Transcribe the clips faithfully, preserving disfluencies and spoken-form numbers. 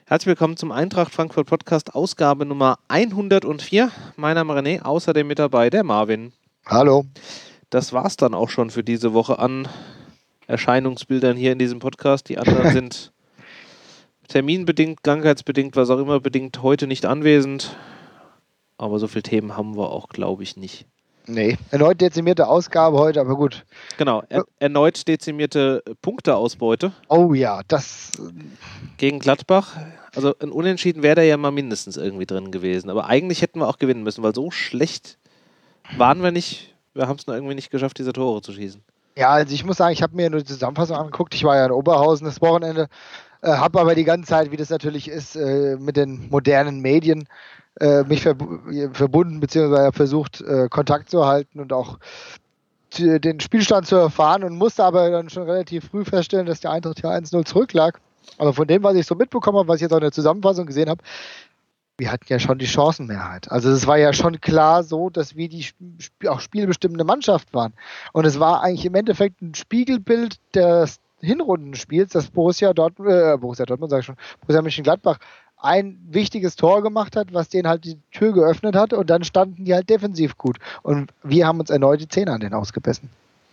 Herzlich willkommen zum Eintracht Frankfurt Podcast, Ausgabe Nummer hundertvier. Mein Name ist René, außerdem mit dabei der Marvin. Hallo. Das war's dann auch schon für diese Woche an Erscheinungsbildern hier in diesem Podcast. Die anderen sind terminbedingt, krankheitsbedingt, was auch immer bedingt, heute nicht anwesend. Aber so viele Themen haben wir auch, glaube ich, nicht. Nee, erneut dezimierte Ausgabe heute, aber gut. Genau, er, erneut dezimierte Punkteausbeute. Oh ja, das... Gegen Gladbach. Also ein Unentschieden wäre da ja mal mindestens irgendwie drin gewesen. Aber eigentlich hätten wir auch gewinnen müssen, weil so schlecht waren wir nicht. Wir haben es nur irgendwie nicht geschafft, diese Tore zu schießen. Ja, also ich muss sagen, ich habe mir nur die Zusammenfassung angeguckt. Ich war ja in Oberhausen das Wochenende, äh, habe aber die ganze Zeit, wie das natürlich ist, äh, mit den modernen Medien äh, mich verb- verbunden, beziehungsweise versucht, äh, Kontakt zu halten und auch t- den Spielstand zu erfahren und musste aber dann schon relativ früh feststellen, dass der Eintracht ja eins null zurücklag. Aber von dem, was ich so mitbekommen habe, was ich jetzt auch in der Zusammenfassung gesehen habe, wir hatten ja schon die Chancenmehrheit. Also es war ja schon klar so, dass wir die sp- auch spielbestimmende Mannschaft waren. Und es war eigentlich im Endeffekt ein Spiegelbild des Hinrundenspiels, dass Borussia Dortmund, äh, Borussia Dortmund sag ich schon, Borussia Mönchengladbach ein wichtiges Tor gemacht hat, was denen halt die Tür geöffnet hat und dann standen die halt defensiv gut. Und wir haben uns erneut die Zähne an denen ausgebissen.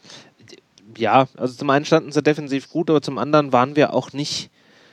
Ja, also zum einen standen sie defensiv gut, aber zum anderen waren wir auch nicht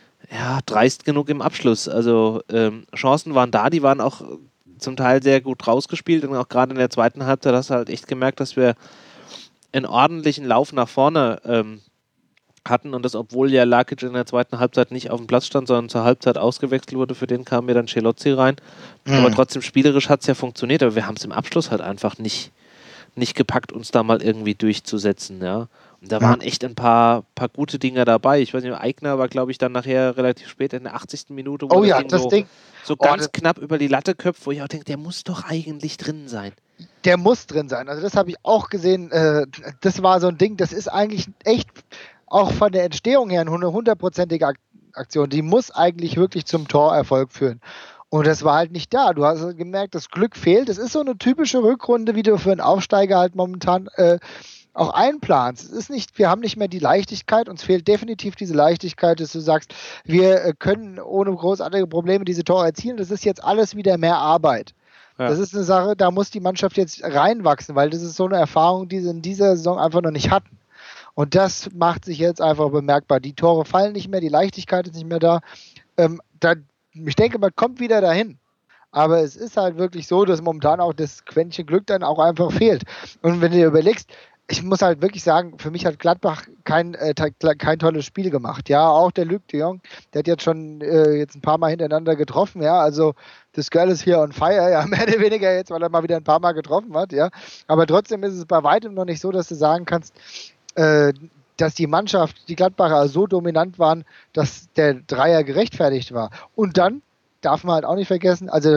ja, dreist genug im Abschluss. Also ähm, Chancen waren da, die waren auch zum Teil sehr gut rausgespielt und auch gerade in der zweiten Halbzeit hast du halt echt gemerkt, dass wir einen ordentlichen Lauf nach vorne ähm, hatten und das, obwohl ja Lakic in der zweiten Halbzeit nicht auf dem Platz stand, sondern zur Halbzeit ausgewechselt wurde, für den kam mir dann Celozzi rein. Mhm. Aber trotzdem spielerisch hat es ja funktioniert, aber wir haben es im Abschluss halt einfach nicht, nicht gepackt, uns da mal irgendwie durchzusetzen, ja. Und da ja. waren echt ein paar, paar gute Dinger dabei. Ich weiß nicht, Aigner war, glaube ich, dann nachher relativ spät in der achtzigsten Minute, wo oh das ja, Ding das so, Ding. so Oh, ganz das knapp über die Latte köpft, wo ich auch denke, der muss doch eigentlich drin sein. Der muss drin sein. Also das habe ich auch gesehen. Äh, das war so ein Ding, das ist eigentlich echt auch von der Entstehung her eine hundertprozentige Aktion. Die muss eigentlich wirklich zum Torerfolg führen. Und das war halt nicht da. Du hast gemerkt, das Glück fehlt. Das ist so eine typische Rückrunde, wie du für einen Aufsteiger halt momentan äh, auch einplanst. Es ist nicht, wir haben nicht mehr die Leichtigkeit, uns fehlt definitiv diese Leichtigkeit, dass du sagst, wir können ohne großartige Probleme diese Tore erzielen. Das ist jetzt alles wieder mehr Arbeit. Ja. Das ist eine Sache, da muss die Mannschaft jetzt reinwachsen, weil das ist so eine Erfahrung, die sie in dieser Saison einfach noch nicht hatten. Und das macht sich jetzt einfach bemerkbar. Die Tore fallen nicht mehr, die Leichtigkeit ist nicht mehr da. Ähm, da ich denke, man kommt wieder dahin. Aber es ist halt wirklich so, dass momentan auch das Quäntchen Glück dann auch einfach fehlt. Und wenn du dir überlegst, ich muss halt wirklich sagen, für mich hat Gladbach kein, äh, kein tolles Spiel gemacht. Ja, auch der Luc de Jong, der hat jetzt schon äh, jetzt ein paar Mal hintereinander getroffen. Ja, also das Girl ist hier on fire. Ja, mehr oder weniger jetzt, weil er mal wieder ein paar Mal getroffen hat. Ja, aber trotzdem ist es bei weitem noch nicht so, dass du sagen kannst, äh, dass die Mannschaft, die Gladbacher so dominant waren, dass der Dreier gerechtfertigt war. Und dann darf man halt auch nicht vergessen, also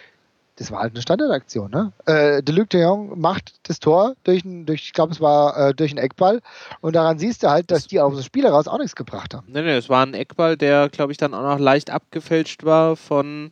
das war halt eine Standardaktion, ne? Äh, der Luc de Jong macht das Tor durch, ein, durch ich glaube, es war äh, durch einen Eckball und daran siehst du halt, dass die aus dem Spiel heraus auch nichts gebracht haben. Nee, nee, es war ein Eckball, der, glaube ich, dann auch noch leicht abgefälscht war von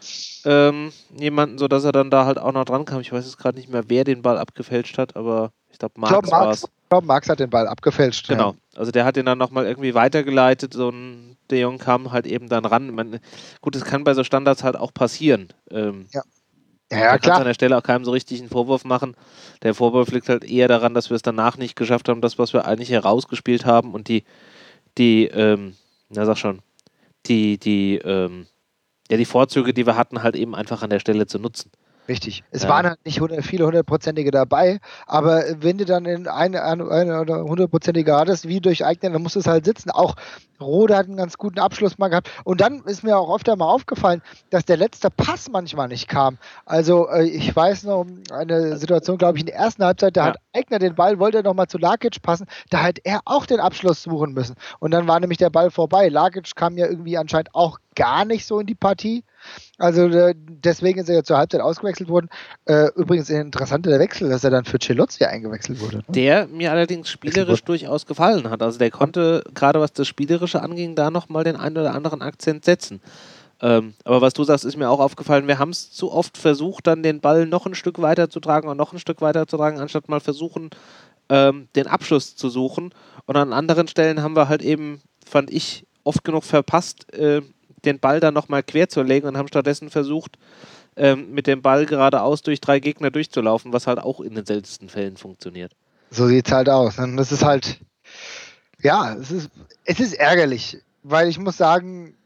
ähm, jemanden, sodass er dann da halt auch noch dran kam. Ich weiß jetzt gerade nicht mehr, wer den Ball abgefälscht hat, aber ich glaube, Marx war es. Ich glaube, Marx hat den Ball abgefälscht. Genau, ja. Also der hat den dann nochmal irgendwie weitergeleitet, so ein De Jong kam halt eben dann ran. Ich meine, gut, das kann bei so Standards halt auch passieren. Ähm, ja. Ja, ja, da kannst du an der Stelle auch keinem so richtig einen Vorwurf machen. Der Vorwurf liegt halt eher daran, dass wir es danach nicht geschafft haben, das, was wir eigentlich herausgespielt haben und die, die, ähm, na sag schon, die, die, ähm, ja, die Vorzüge, die wir hatten, halt eben einfach an der Stelle zu nutzen. Richtig. Es ja. waren halt nicht hundert, viele hundertprozentige dabei, aber wenn du dann in eine, eine, eine oder hundertprozentige hattest, wie durch Eigner, dann musst du es halt sitzen. Auch Rode hat einen ganz guten Abschluss mal gehabt. Und dann ist mir auch oft einmal aufgefallen, dass der letzte Pass manchmal nicht kam. Also äh, ich weiß noch eine Situation, glaube ich, in der ersten Halbzeit, da ja. hat Eigner den Ball, wollte nochmal zu Lakic passen, da hat er auch den Abschluss suchen müssen. Und dann war nämlich der Ball vorbei. Lakic kam ja irgendwie anscheinend auch gar nicht so in die Partie. Also äh, deswegen ist er ja zur Halbzeit ausgewechselt worden. Äh, übrigens ein interessanter Wechsel, dass er dann für Celozzi eingewechselt wurde. Ne? Der mir allerdings spielerisch durchaus gefallen hat. Also der konnte, gerade was das Spielerische anging, da nochmal den einen oder anderen Akzent setzen. Ähm, aber was du sagst, ist mir auch aufgefallen, wir haben es zu oft versucht, dann den Ball noch ein Stück weiter zu tragen und noch ein Stück weiter zu tragen, anstatt mal versuchen, ähm, den Abschluss zu suchen. Und an anderen Stellen haben wir halt eben, fand ich, oft genug verpasst, äh, den Ball dann nochmal quer zu legen und haben stattdessen versucht, ähm, mit dem Ball geradeaus durch drei Gegner durchzulaufen, was halt auch in den seltensten Fällen funktioniert. So sieht's halt aus. Und das ist halt, ja, es ist, es ist ärgerlich, weil ich muss sagen,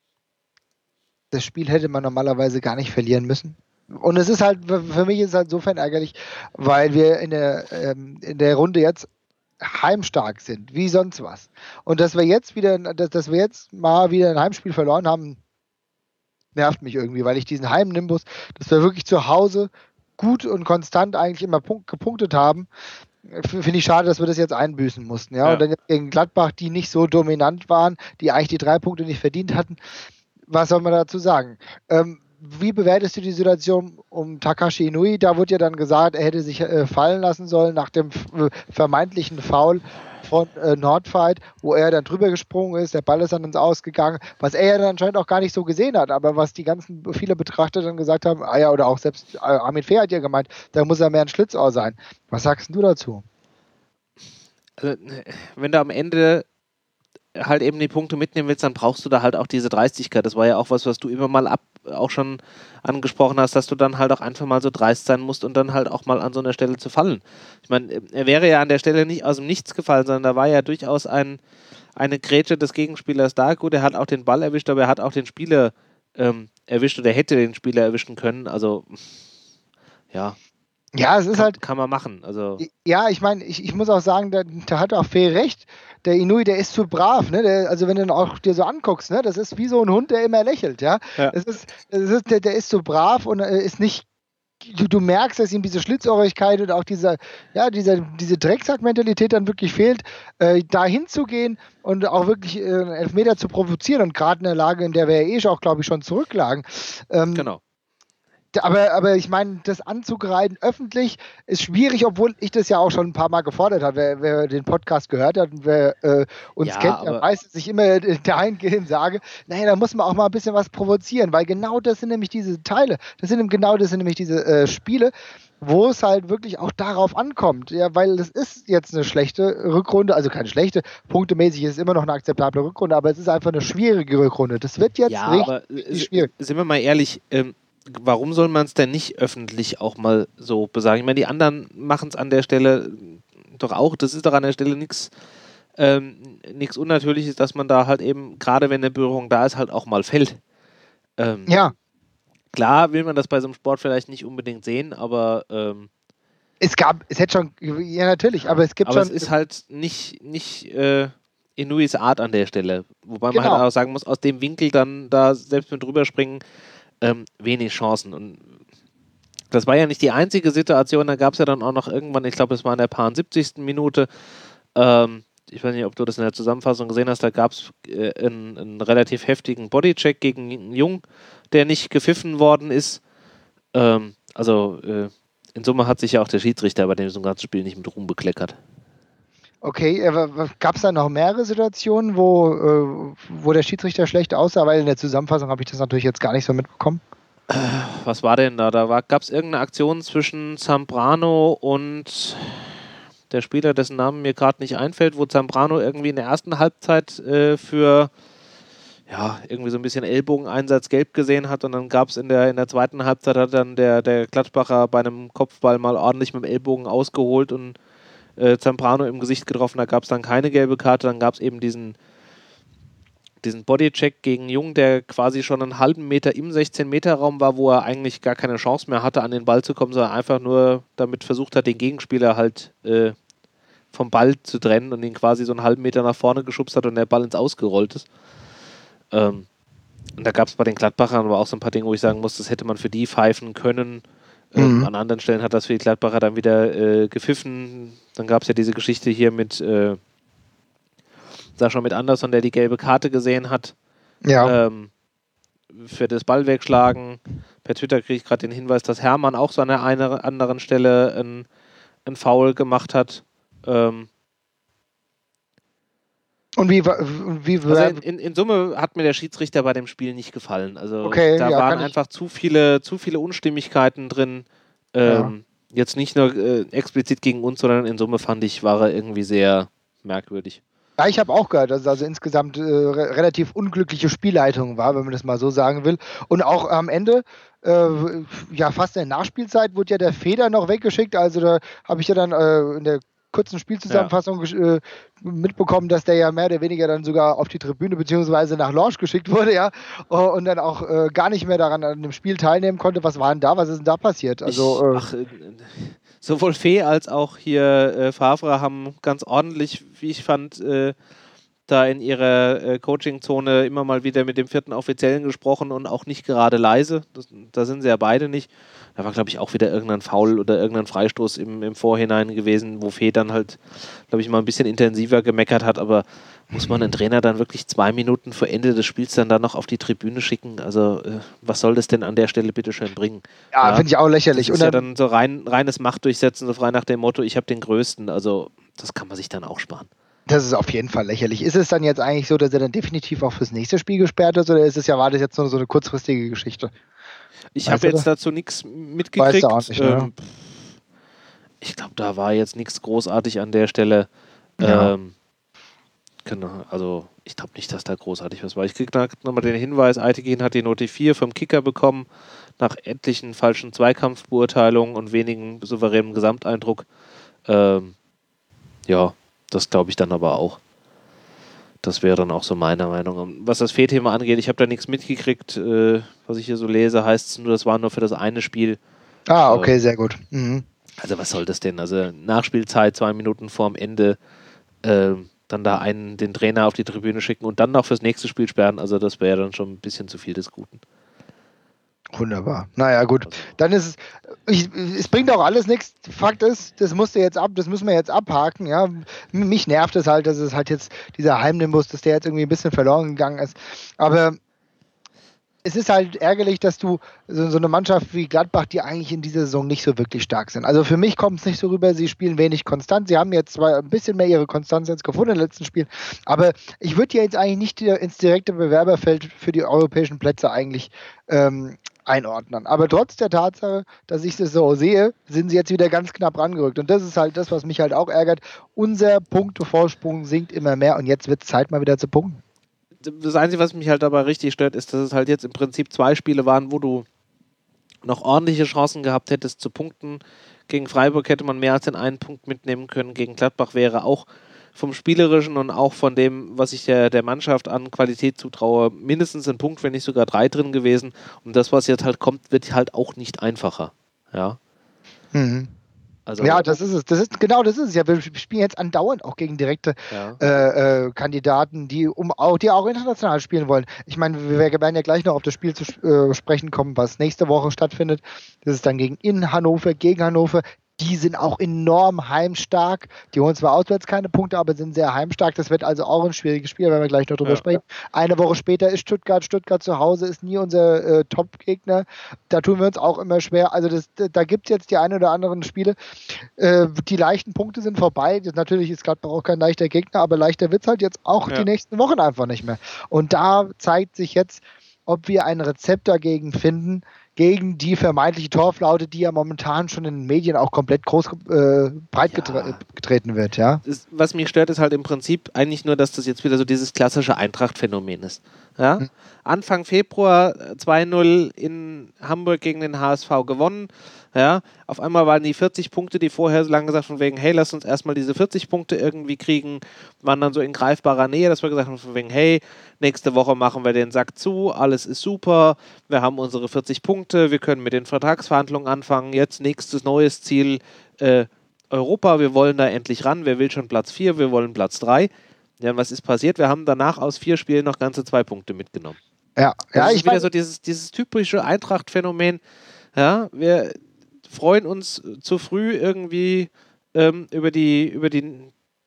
das Spiel hätte man normalerweise gar nicht verlieren müssen. Und es ist halt, für mich ist es halt insofern ärgerlich, weil wir in der, ähm, in der Runde jetzt heimstark sind, wie sonst was. Und dass wir jetzt wieder, dass, dass wir jetzt mal wieder ein Heimspiel verloren haben, nervt mich irgendwie, weil ich diesen Heimnimbus, dass wir wirklich zu Hause gut und konstant eigentlich immer punkt, gepunktet haben, finde ich schade, dass wir das jetzt einbüßen mussten. Ja? Ja. Und dann jetzt gegen Gladbach, die nicht so dominant waren, die eigentlich die drei Punkte nicht verdient hatten. Was soll man dazu sagen? Ähm, wie bewertest du die Situation um Takashi Inui? Da wurde ja dann gesagt, er hätte sich äh, fallen lassen sollen nach dem äh, vermeintlichen Foul von äh, Nordfight, wo er dann drüber gesprungen ist, der Ball ist dann ins Ausgegangen, was er ja dann anscheinend auch gar nicht so gesehen hat, aber was die ganzen, viele Betrachter dann gesagt haben, ah ja, oder auch selbst äh, Armin Fehr hat ja gemeint, da muss er mehr ein Schlitzohr sein. Was sagst du dazu? Also, wenn du am Ende halt eben die Punkte mitnehmen willst, dann brauchst du da halt auch diese Dreistigkeit. Das war ja auch was, was du immer mal ab, auch schon angesprochen hast, dass du dann halt auch einfach mal so dreist sein musst und dann halt auch mal an so einer Stelle zu fallen. Ich meine, er wäre ja an der Stelle nicht aus dem Nichts gefallen, sondern da war ja durchaus ein, eine Grätsche des Gegenspielers da. Gut, er hat auch den Ball erwischt, aber er hat auch den Spieler ähm, erwischt oder hätte den Spieler erwischen können. Also, ja. Ja, es ist kann, halt. Kann man machen. Also. Ja, ich meine, ich, ich muss auch sagen, da, da hat auch Fee recht. Der Inui, der ist zu brav, ne? Der, also wenn du ihn auch dir so anguckst, ne, das ist wie so ein Hund, der immer lächelt, ja. ja. Es ist, es ist, der, der ist so brav und äh, ist nicht. Du, du merkst, dass ihm diese Schlitzohrigkeit und auch diese, ja, diese, diese Drecksack-Mentalität dann wirklich fehlt, äh, da hinzugehen und auch wirklich äh, einen Elfmeter zu provozieren und gerade in der Lage, in der wir ja eh auch, glaube ich, schon zurücklagen. Ähm, genau. Aber, aber ich meine, das anzugreifen öffentlich ist schwierig, obwohl ich das ja auch schon ein paar Mal gefordert habe. Wer, wer den Podcast gehört hat und wer äh, uns ja, kennt, der weiß, dass ich immer dahingehend sage, naja, da muss man auch mal ein bisschen was provozieren, weil genau das sind nämlich diese Teile, das sind genau das sind nämlich diese äh, Spiele, wo es halt wirklich auch darauf ankommt. Ja, weil es ist jetzt eine schlechte Rückrunde, also keine schlechte, punktemäßig ist es immer noch eine akzeptable Rückrunde, aber es ist einfach eine schwierige Rückrunde. Das wird jetzt ja, richtig, aber, richtig schwierig. Sind wir mal ehrlich, ähm, warum soll man es denn nicht öffentlich auch mal so besagen? Ich meine, die anderen machen es an der Stelle doch auch. Das ist doch an der Stelle nichts ähm, nichts Unnatürliches, dass man da halt eben, gerade wenn eine Berührung da ist, halt auch mal fällt. Ähm, ja. Klar will man das bei so einem Sport vielleicht nicht unbedingt sehen, aber ähm, es gab, es hätte schon, ja natürlich, aber es gibt aber schon. es ist halt nicht, nicht äh, Inuis Art an der Stelle. Wobei Genau. man halt auch sagen muss, aus dem Winkel dann da selbst mit drüber springen, Ähm, wenig Chancen. Und das war ja nicht die einzige Situation, da gab es ja dann auch noch irgendwann, ich glaube, es war in der siebzigsten Minute, ähm, ich weiß nicht, ob du das in der Zusammenfassung gesehen hast, da gab es äh, einen, einen relativ heftigen Bodycheck gegen Jung, der nicht gepfiffen worden ist. Ähm, also äh, in Summe hat sich ja auch der Schiedsrichter bei dem so ganzen Spiel nicht mit Ruhm bekleckert. Okay, äh, gab es da noch mehrere Situationen, wo, äh, wo der Schiedsrichter schlecht aussah? Weil in der Zusammenfassung habe ich das natürlich jetzt gar nicht so mitbekommen. Äh, was war denn da? Da gab es irgendeine Aktion zwischen Zambrano und der Spieler, dessen Namen mir gerade nicht einfällt, wo Zambrano irgendwie in der ersten Halbzeit äh, für ja, irgendwie so ein bisschen Ellbogeneinsatz gelb gesehen hat und dann gab es in der, in der zweiten Halbzeit hat dann der, der Gladbacher bei einem Kopfball mal ordentlich mit dem Ellbogen ausgeholt und Äh, Zambrano im Gesicht getroffen, da gab es dann keine gelbe Karte, dann gab es eben diesen, diesen Bodycheck gegen Jung, der quasi schon einen halben Meter im sechzehn-Meter-Raum war, wo er eigentlich gar keine Chance mehr hatte, an den Ball zu kommen, sondern einfach nur damit versucht hat, den Gegenspieler halt äh, vom Ball zu trennen und ihn quasi so einen halben Meter nach vorne geschubst hat und der Ball ins Ausgerollt ist. Ähm, und da gab es bei den Gladbachern aber auch so ein paar Dinge, wo ich sagen muss, das hätte man für die pfeifen können. Ähm, Mhm. an anderen Stellen hat das für die Gladbacher dann wieder äh, gepfiffen. Dann gab es ja diese Geschichte hier mit äh, Sascha mit Andersson, der die gelbe Karte gesehen hat. Ja. Ähm, für das Ball wegschlagen. Per Twitter kriege ich gerade den Hinweis, dass Hermann auch so an der einen, anderen Stelle ein, ein Foul gemacht hat. Ähm, Und wie, wie, also in, in, in Summe hat mir der Schiedsrichter bei dem Spiel nicht gefallen. Also okay, da ja, waren kann einfach zu viele, zu viele Unstimmigkeiten drin. Ähm, ja. Jetzt nicht nur äh, explizit gegen uns, sondern in Summe fand ich, war er irgendwie sehr merkwürdig. Ja, ich habe auch gehört, dass es also insgesamt äh, re relativ unglückliche Spielleitung war, wenn man das mal so sagen will. Und auch am Ende, äh, ja fast in der Nachspielzeit, wurde ja der Feder noch weggeschickt. Also da habe ich ja dann äh, in der kurzen Ja. Spielzusammenfassung äh, mitbekommen, dass der ja mehr oder weniger dann sogar auf die Tribüne beziehungsweise nach Lorsch geschickt wurde, ja, und dann auch äh, gar nicht mehr daran an dem Spiel teilnehmen konnte. Was war denn da? Was ist denn da passiert? Ich, Also, äh, ach, äh, sowohl Fee als auch hier äh, Favre haben ganz ordentlich, wie ich fand, äh, da in ihrer äh, Coaching-Zone immer mal wieder mit dem vierten Offiziellen gesprochen und auch nicht gerade leise. Das, da sind sie ja beide nicht. Da war, glaube ich, auch wieder irgendein Foul oder irgendein Freistoß im, im Vorhinein gewesen, wo Fee dann halt, glaube ich, mal ein bisschen intensiver gemeckert hat. Aber muss man den Trainer dann wirklich zwei Minuten vor Ende des Spiels dann, dann noch auf die Tribüne schicken? Also, äh, was soll das denn an der Stelle bitte schön bringen? ja, Ja, finde ich auch lächerlich. das ist Und ja dann, dann so rein, reines Machtdurchsetzen, so frei nach dem Motto, ich habe den Größten. Also, das kann man sich dann auch sparen. das ist auf jeden Fall lächerlich. Ist es dann jetzt eigentlich so, dass er dann definitiv auch fürs nächste Spiel gesperrt ist, oder ist es ja, war das jetzt nur so eine kurzfristige Geschichte? Ich Weißt habe du jetzt das? dazu nichts Weißt du auch mitgekriegt. nicht, ne? Ähm, ich glaube, da war jetzt nichts großartig an der Stelle. Ja. Ähm, genau, also ich glaube nicht, dass da großartig was war. Ich kriege da nochmal den Hinweis, Aitegin hat die Note vier vom Kicker bekommen, nach etlichen falschen Zweikampfbeurteilungen und wenigen souveränen Gesamteindruck. Ähm, ja, das glaube ich dann aber auch. Das wäre dann auch so meine Meinung. Was das Fehlthema angeht, ich habe da nichts mitgekriegt. Äh, was ich hier so lese, heißt es nur, das war nur für das eine Spiel. Ah, okay, Ähm, sehr gut. Mhm. also was soll das denn? Also Nachspielzeit, zwei Minuten vorm Ende, ähm, dann da einen, den Trainer auf die Tribüne schicken und dann noch fürs nächste Spiel sperren. Also das wäre dann schon ein bisschen zu viel des Guten. Wunderbar. Naja, gut. Also, Dann ist es, ich, es bringt auch alles nichts. Fakt ist, das musste jetzt ab, das müssen wir jetzt abhaken, ja. Mich nervt es halt, dass es halt jetzt dieser Heimnimbus, dass der jetzt irgendwie ein bisschen verloren gegangen ist. Aber es ist halt ärgerlich, dass du so, so eine Mannschaft wie Gladbach, die eigentlich in dieser Saison nicht so wirklich stark sind. Also für mich kommt es nicht so rüber, sie spielen wenig konstant. Sie haben jetzt zwar ein bisschen mehr ihre Konstanz jetzt gefunden in den letzten Spielen, aber ich würde die jetzt eigentlich nicht ins direkte Bewerberfeld für die europäischen Plätze eigentlich ähm, einordnen. Aber trotz der Tatsache, dass ich das so sehe, sind sie jetzt wieder ganz knapp rangerückt. Und das ist halt das, was mich halt auch ärgert. Unser Punktevorsprung sinkt immer mehr und jetzt wird es Zeit, mal wieder zu punkten. das Einzige, was mich halt dabei richtig stört, ist, dass es halt jetzt im Prinzip zwei Spiele waren, wo du noch ordentliche Chancen gehabt hättest zu punkten. Gegen Freiburg hätte man mehr als den einen Punkt mitnehmen können. Gegen Gladbach wäre auch vom Spielerischen und auch von dem, was ich der, der Mannschaft an Qualität zutraue, mindestens ein Punkt, wenn nicht sogar drei drin gewesen. Und das, was jetzt halt kommt, wird halt auch nicht einfacher. Ja. Mhm. Also, Ja, das ist es. Das ist genau das ist es. Ja, wir spielen jetzt andauernd auch gegen direkte ja. äh, äh, Kandidaten, die um auch die auch international spielen wollen. Ich meine, wir werden ja gleich noch auf das Spiel zu äh, sprechen kommen, was nächste Woche stattfindet. Das ist dann gegen in Hannover, gegen Hannover. Die sind auch enorm heimstark. Die holen zwar auswärts keine Punkte, aber sind sehr heimstark. Das wird also auch ein schwieriges Spiel, wenn wir gleich noch drüber Ja. sprechen. Eine Woche später ist Stuttgart. Stuttgart zu Hause ist nie unser äh, Top-Gegner. Da tun wir uns auch immer schwer. Also das, da gibt es jetzt die ein oder anderen Spiele. Äh, die leichten Punkte sind vorbei. Das, natürlich ist Gladbach auch kein leichter Gegner, aber leichter wird es halt jetzt auch Ja. die nächsten Wochen einfach nicht mehr. Und da zeigt sich jetzt, ob wir ein Rezept dagegen finden, gegen die vermeintliche Torflaute, die ja momentan schon in den Medien auch komplett groß äh, breit Ja. getre getreten wird, ja. Das, was mich stört, ist halt im Prinzip eigentlich nur, dass das jetzt wieder so dieses klassische Eintracht-Phänomen ist. Ja? Hm. Anfang Februar zwei null in Hamburg gegen den H S V gewonnen. Ja? Auf einmal waren die vierzig Punkte, die vorher so lange gesagt von wegen, hey, lass uns erstmal diese vierzig Punkte irgendwie kriegen, waren dann so in greifbarer Nähe, dass wir gesagt haben von wegen, hey, nächste Woche machen wir den Sack zu, alles ist super, wir haben unsere vierzig Punkte, wir können mit den Vertragsverhandlungen anfangen, jetzt nächstes neues Ziel, äh, Europa, wir wollen da endlich ran, wer will schon Platz vier, wir wollen Platz drei. Ja, was ist passiert? Wir haben danach aus vier Spielen noch ganze zwei Punkte mitgenommen. Ja, Das ja ist ich wieder meine, so dieses, dieses typische Eintracht-Phänomen. Ja, wir freuen uns zu früh irgendwie ähm, über, die, über die,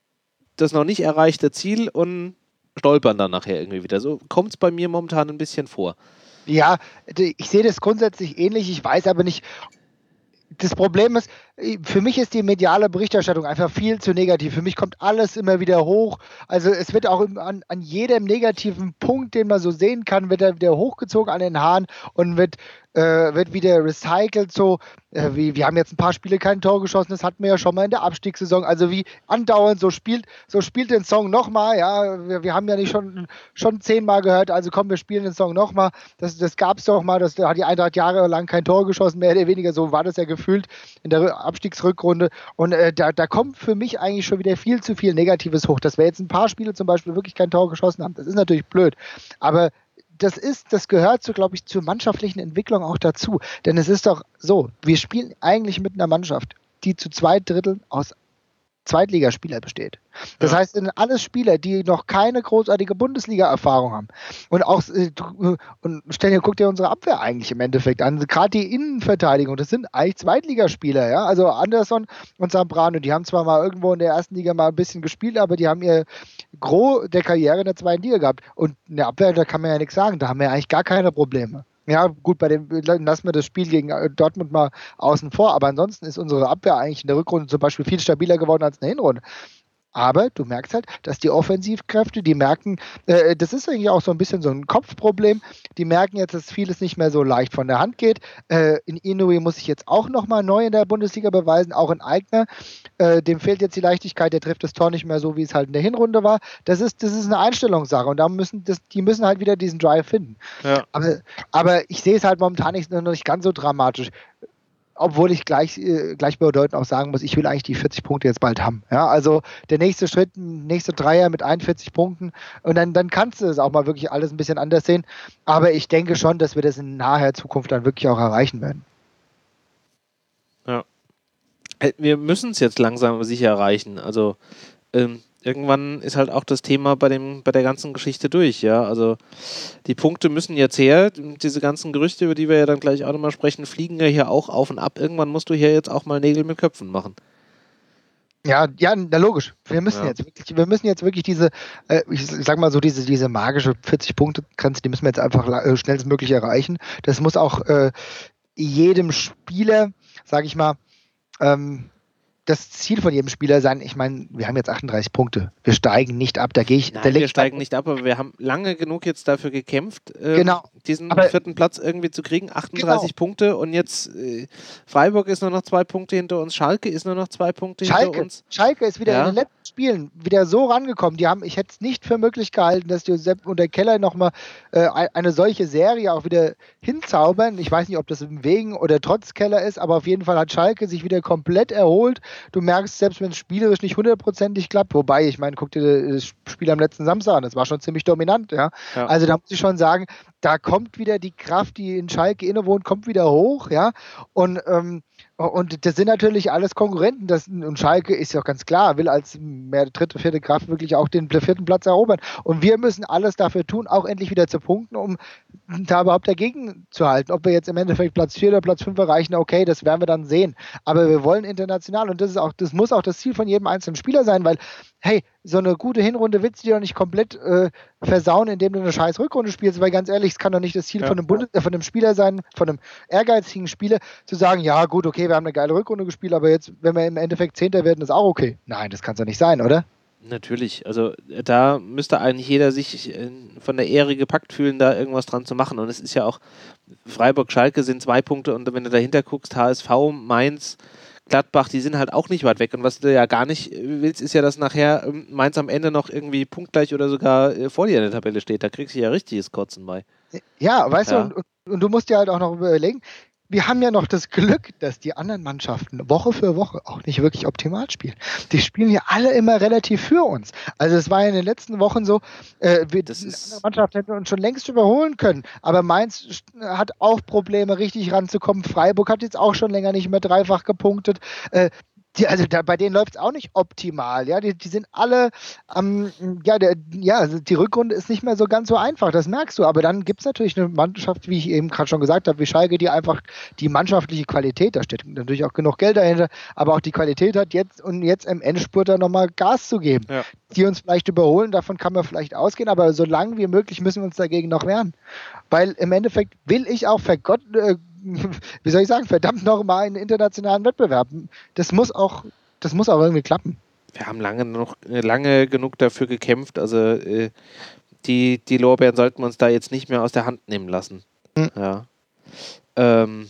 das noch nicht erreichte Ziel und stolpern dann nachher irgendwie wieder. So kommt es bei mir momentan ein bisschen vor. ja, ich sehe das grundsätzlich ähnlich, ich weiß aber nicht, das Problem ist, für mich ist die mediale Berichterstattung einfach viel zu negativ. Für mich kommt alles immer wieder hoch. Also es wird auch an, an jedem negativen Punkt, den man so sehen kann, wird er wieder hochgezogen an den Haaren und wird, äh, wird wieder recycelt. So, äh, wie, wir haben jetzt ein paar Spiele kein Tor geschossen, das hatten wir ja schon mal in der Abstiegssaison. Also wie andauernd, so spielt, so spielt den Song nochmal. Ja, wir, wir haben ja nicht schon, schon zehnmal gehört, also komm, wir spielen den Song nochmal. Das, das gab es doch mal, das hat die Eintracht jahrelang kein Tor geschossen, mehr oder weniger, so war das ja gefühlt in der Abstiegsrückrunde. Und äh, da, da kommt für mich eigentlich schon wieder viel zu viel Negatives hoch. Dass wir jetzt ein paar Spiele zum Beispiel wirklich kein Tor geschossen haben, das ist natürlich blöd. Aber das ist, das gehört so, glaube ich, zur mannschaftlichen Entwicklung auch dazu. Denn es ist doch so, wir spielen eigentlich mit einer Mannschaft, die zu zwei Dritteln aus Zweitligaspieler besteht. Das ja. heißt, sind alles Spieler, die noch keine großartige Bundesliga-Erfahrung haben. Und auch, und stell dir, guck dir unsere Abwehr eigentlich im Endeffekt an. Gerade die Innenverteidigung, das sind eigentlich Zweitligaspieler, ja. Also Anderson und Zambrano, die haben zwar mal irgendwo in der ersten Liga mal ein bisschen gespielt, aber die haben ihr Gros der Karriere in der zweiten Liga gehabt. Und in der Abwehr, da kann man ja nichts sagen, da haben wir eigentlich gar keine Probleme. Ja, gut, bei dem lassen wir das Spiel gegen Dortmund mal außen vor, aber ansonsten ist unsere Abwehr eigentlich in der Rückrunde zum Beispiel viel stabiler geworden als in der Hinrunde. Aber du merkst halt, dass die Offensivkräfte, die merken, äh, das ist eigentlich auch so ein bisschen so ein Kopfproblem, die merken jetzt, dass vieles nicht mehr so leicht von der Hand geht. Äh, in Inoue muss ich jetzt auch nochmal neu in der Bundesliga beweisen, auch in Aigner. Äh, dem fehlt jetzt die Leichtigkeit, der trifft das Tor nicht mehr so, wie es halt in der Hinrunde war. Das ist, das ist eine Einstellungssache und da müssen das, die müssen halt wieder diesen Drive finden. Ja. Aber, aber ich sehe es halt momentan nicht, noch nicht ganz so dramatisch. Obwohl ich gleich, äh, gleichbedeutend auch sagen muss, ich will eigentlich die vierzig Punkte jetzt bald haben. Ja, also der nächste Schritt, nächste Dreier mit einundvierzig Punkten und dann, dann kannst du es auch mal wirklich alles ein bisschen anders sehen. Aber ich denke schon, dass wir das in naher Zukunft dann wirklich auch erreichen werden. Ja. Wir müssen es jetzt langsam aber sicher erreichen. Also ähm, irgendwann ist halt auch das Thema bei dem, bei der ganzen Geschichte durch, ja. Also die Punkte müssen jetzt her. Diese ganzen Gerüchte, über die wir ja dann gleich auch nochmal sprechen, fliegen ja hier auch auf und ab. Irgendwann musst du hier jetzt auch mal Nägel mit Köpfen machen. Ja, ja, na logisch. Wir müssen ja. jetzt wirklich, wir müssen jetzt wirklich diese, äh, ich sag mal so, diese, diese magische vierzig-Punkte-Grenze, die müssen wir jetzt einfach äh, schnellstmöglich erreichen. Das muss auch äh, jedem Spieler, sag ich mal, ähm, das Ziel von jedem Spieler sein. Ich meine, wir haben jetzt achtunddreißig Punkte. Wir steigen nicht ab. Da gehe ich. Nein, da wir steigen nicht ab, aber wir haben lange genug jetzt dafür gekämpft, äh, genau. diesen aber vierten Platz irgendwie zu kriegen. achtunddreißig genau. Punkte und jetzt äh, Freiburg ist nur noch zwei Punkte hinter uns. Schalke ist nur noch zwei Punkte Schalke, hinter uns. Schalke ist wieder ja. in den letzten Spielen wieder so rangekommen. Die haben, ich hätte es nicht für möglich gehalten, dass die Sepp und der Keller nochmal äh, eine solche Serie auch wieder hinzaubern. Ich weiß nicht, ob das wegen oder trotz Keller ist, aber auf jeden Fall hat Schalke sich wieder komplett erholt. Du merkst, selbst wenn es spielerisch nicht hundertprozentig klappt, wobei, ich meine, guck dir das Spiel am letzten Samstag an, das war schon ziemlich dominant, ja. ja. Also da muss ich schon sagen, da kommt wieder die Kraft, die in Schalke innewohnt, kommt wieder hoch, ja. Und ähm, Und das sind natürlich alles Konkurrenten. Das, und Schalke ist ja auch ganz klar, will als mehr dritte, vierte Kraft wirklich auch den vierten Platz erobern. Und wir müssen alles dafür tun, auch endlich wieder zu punkten, um da überhaupt dagegen zu halten. Ob wir jetzt im Endeffekt Platz vier oder Platz fünf erreichen, okay, das werden wir dann sehen. Aber wir wollen international und das ist auch, das muss auch das Ziel von jedem einzelnen Spieler sein, weil, hey, so eine gute Hinrunde willst du dir doch nicht komplett äh, versauen, indem du eine scheiß Rückrunde spielst, weil ganz ehrlich, es kann doch nicht das Ziel ja. von, einem Bundes- äh, von einem Spieler sein, von einem ehrgeizigen Spieler, zu sagen, ja gut, okay, wir haben eine geile Rückrunde gespielt, aber jetzt, wenn wir im Endeffekt Zehnter werden, ist auch okay. Nein, das kann es doch nicht sein, oder? Natürlich, also da müsste eigentlich jeder sich äh, von der Ehre gepackt fühlen, da irgendwas dran zu machen. Und es ist ja auch, Freiburg-Schalke sind zwei Punkte und wenn du dahinter guckst, H S V, Mainz, Gladbach, die sind halt auch nicht weit weg. Und was du ja gar nicht willst, ist ja, dass nachher Mainz am Ende noch irgendwie punktgleich oder sogar vor dir in der Tabelle steht. Da kriegst du ja richtiges Kotzen bei. Ja, weißt ja. du, und, und du musst dir halt auch noch überlegen, wir haben ja noch das Glück, dass die anderen Mannschaften Woche für Woche auch nicht wirklich optimal spielen. Die spielen ja alle immer relativ für uns. Also es war ja in den letzten Wochen so, äh, wir, das die ist andere Mannschaft hätten uns schon längst überholen können. Aber Mainz hat auch Probleme, richtig ranzukommen. Freiburg hat jetzt auch schon länger nicht mehr dreifach gepunktet. Äh, Die, also da, bei denen läuft es auch nicht optimal, ja, die, die sind alle, ähm, ja, der, ja, also die Rückrunde ist nicht mehr so ganz so einfach, das merkst du, aber dann gibt es natürlich eine Mannschaft, wie ich eben gerade schon gesagt habe, wie Schalke, die einfach die mannschaftliche Qualität, da steht natürlich auch genug Geld dahinter, aber auch die Qualität hat jetzt und jetzt im Endspurt da nochmal Gas zu geben, ja. die uns vielleicht überholen, davon kann man vielleicht ausgehen, aber so lange wie möglich müssen wir uns dagegen noch wehren, weil im Endeffekt will ich auch für Gott, äh, wie soll ich sagen, verdammt nochmal einen internationalen Wettbewerb. Das muss auch, das muss auch irgendwie klappen. Wir haben lange noch lange genug dafür gekämpft, also äh, die, die Lorbeeren sollten wir uns da jetzt nicht mehr aus der Hand nehmen lassen. Hm. Ja. Ähm,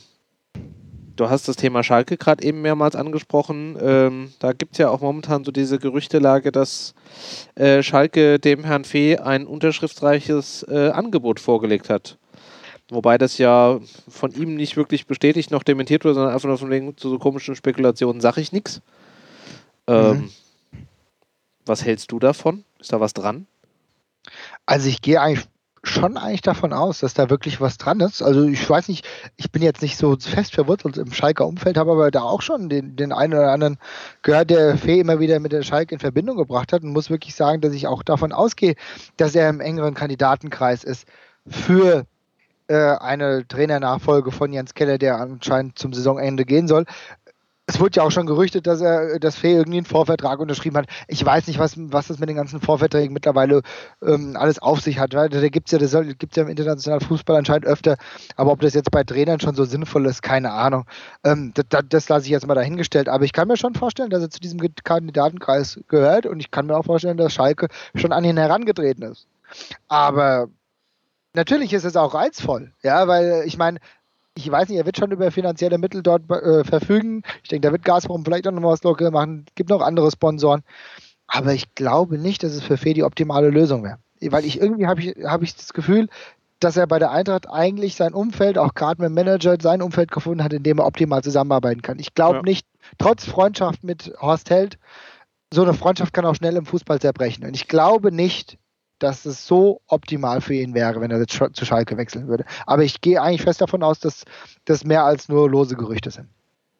du hast das Thema Schalke gerade eben mehrmals angesprochen. Ähm, da gibt es ja auch momentan so diese Gerüchtelage, dass äh, Schalke dem Herrn Fee ein unterschriftsreiches äh, Angebot vorgelegt hat. Wobei das ja von ihm nicht wirklich bestätigt noch dementiert wurde, sondern einfach nur von wegen zu so komischen Spekulationen sage ich nichts. Ähm, Mhm. Was hältst du davon? Ist da was dran? Also ich gehe eigentlich schon eigentlich davon aus, dass da wirklich was dran ist. Also ich weiß nicht, ich bin jetzt nicht so fest verwurzelt im Schalker Umfeld, habe aber da auch schon den, den einen oder anderen gehört, der Fee immer wieder mit der Schalke in Verbindung gebracht hat und muss wirklich sagen, dass ich auch davon ausgehe, dass er im engeren Kandidatenkreis ist für äh, eine Trainernachfolge von Jens Keller, der anscheinend zum Saisonende gehen soll. Es wurde ja auch schon gerüchtet, dass er, dass Fee irgendwie einen Vorvertrag unterschrieben hat. Ich weiß nicht, was, was das mit den ganzen Vorverträgen mittlerweile ähm, alles auf sich hat. Weil da gibt es ja, das gibt's ja im internationalen Fußball anscheinend öfter. Aber ob das jetzt bei Trainern schon so sinnvoll ist, keine Ahnung. Ähm, das, das, das lasse ich jetzt mal dahingestellt. Aber ich kann mir schon vorstellen, dass er zu diesem Kandidatenkreis gehört. Und ich kann mir auch vorstellen, dass Schalke schon an ihn herangetreten ist. Aber natürlich ist es auch reizvoll. Ja, weil ich meine, ich weiß nicht, er wird schon über finanzielle Mittel dort äh, verfügen. Ich denke, da wird Gazprom vielleicht auch noch was locker machen. Es gibt noch andere Sponsoren. Aber ich glaube nicht, dass es für Fee die optimale Lösung wäre. Weil ich irgendwie habe ich, hab ich das Gefühl, dass er bei der Eintracht eigentlich sein Umfeld, auch gerade mit dem Manager, sein Umfeld gefunden hat, in dem er optimal zusammenarbeiten kann. Ich glaube Ja. nicht, trotz Freundschaft mit Horst Held, so eine Freundschaft kann auch schnell im Fußball zerbrechen. Und ich glaube nicht, dass es so optimal für ihn wäre, wenn er jetzt zu Schalke wechseln würde. Aber ich gehe eigentlich fest davon aus, dass das mehr als nur lose Gerüchte sind.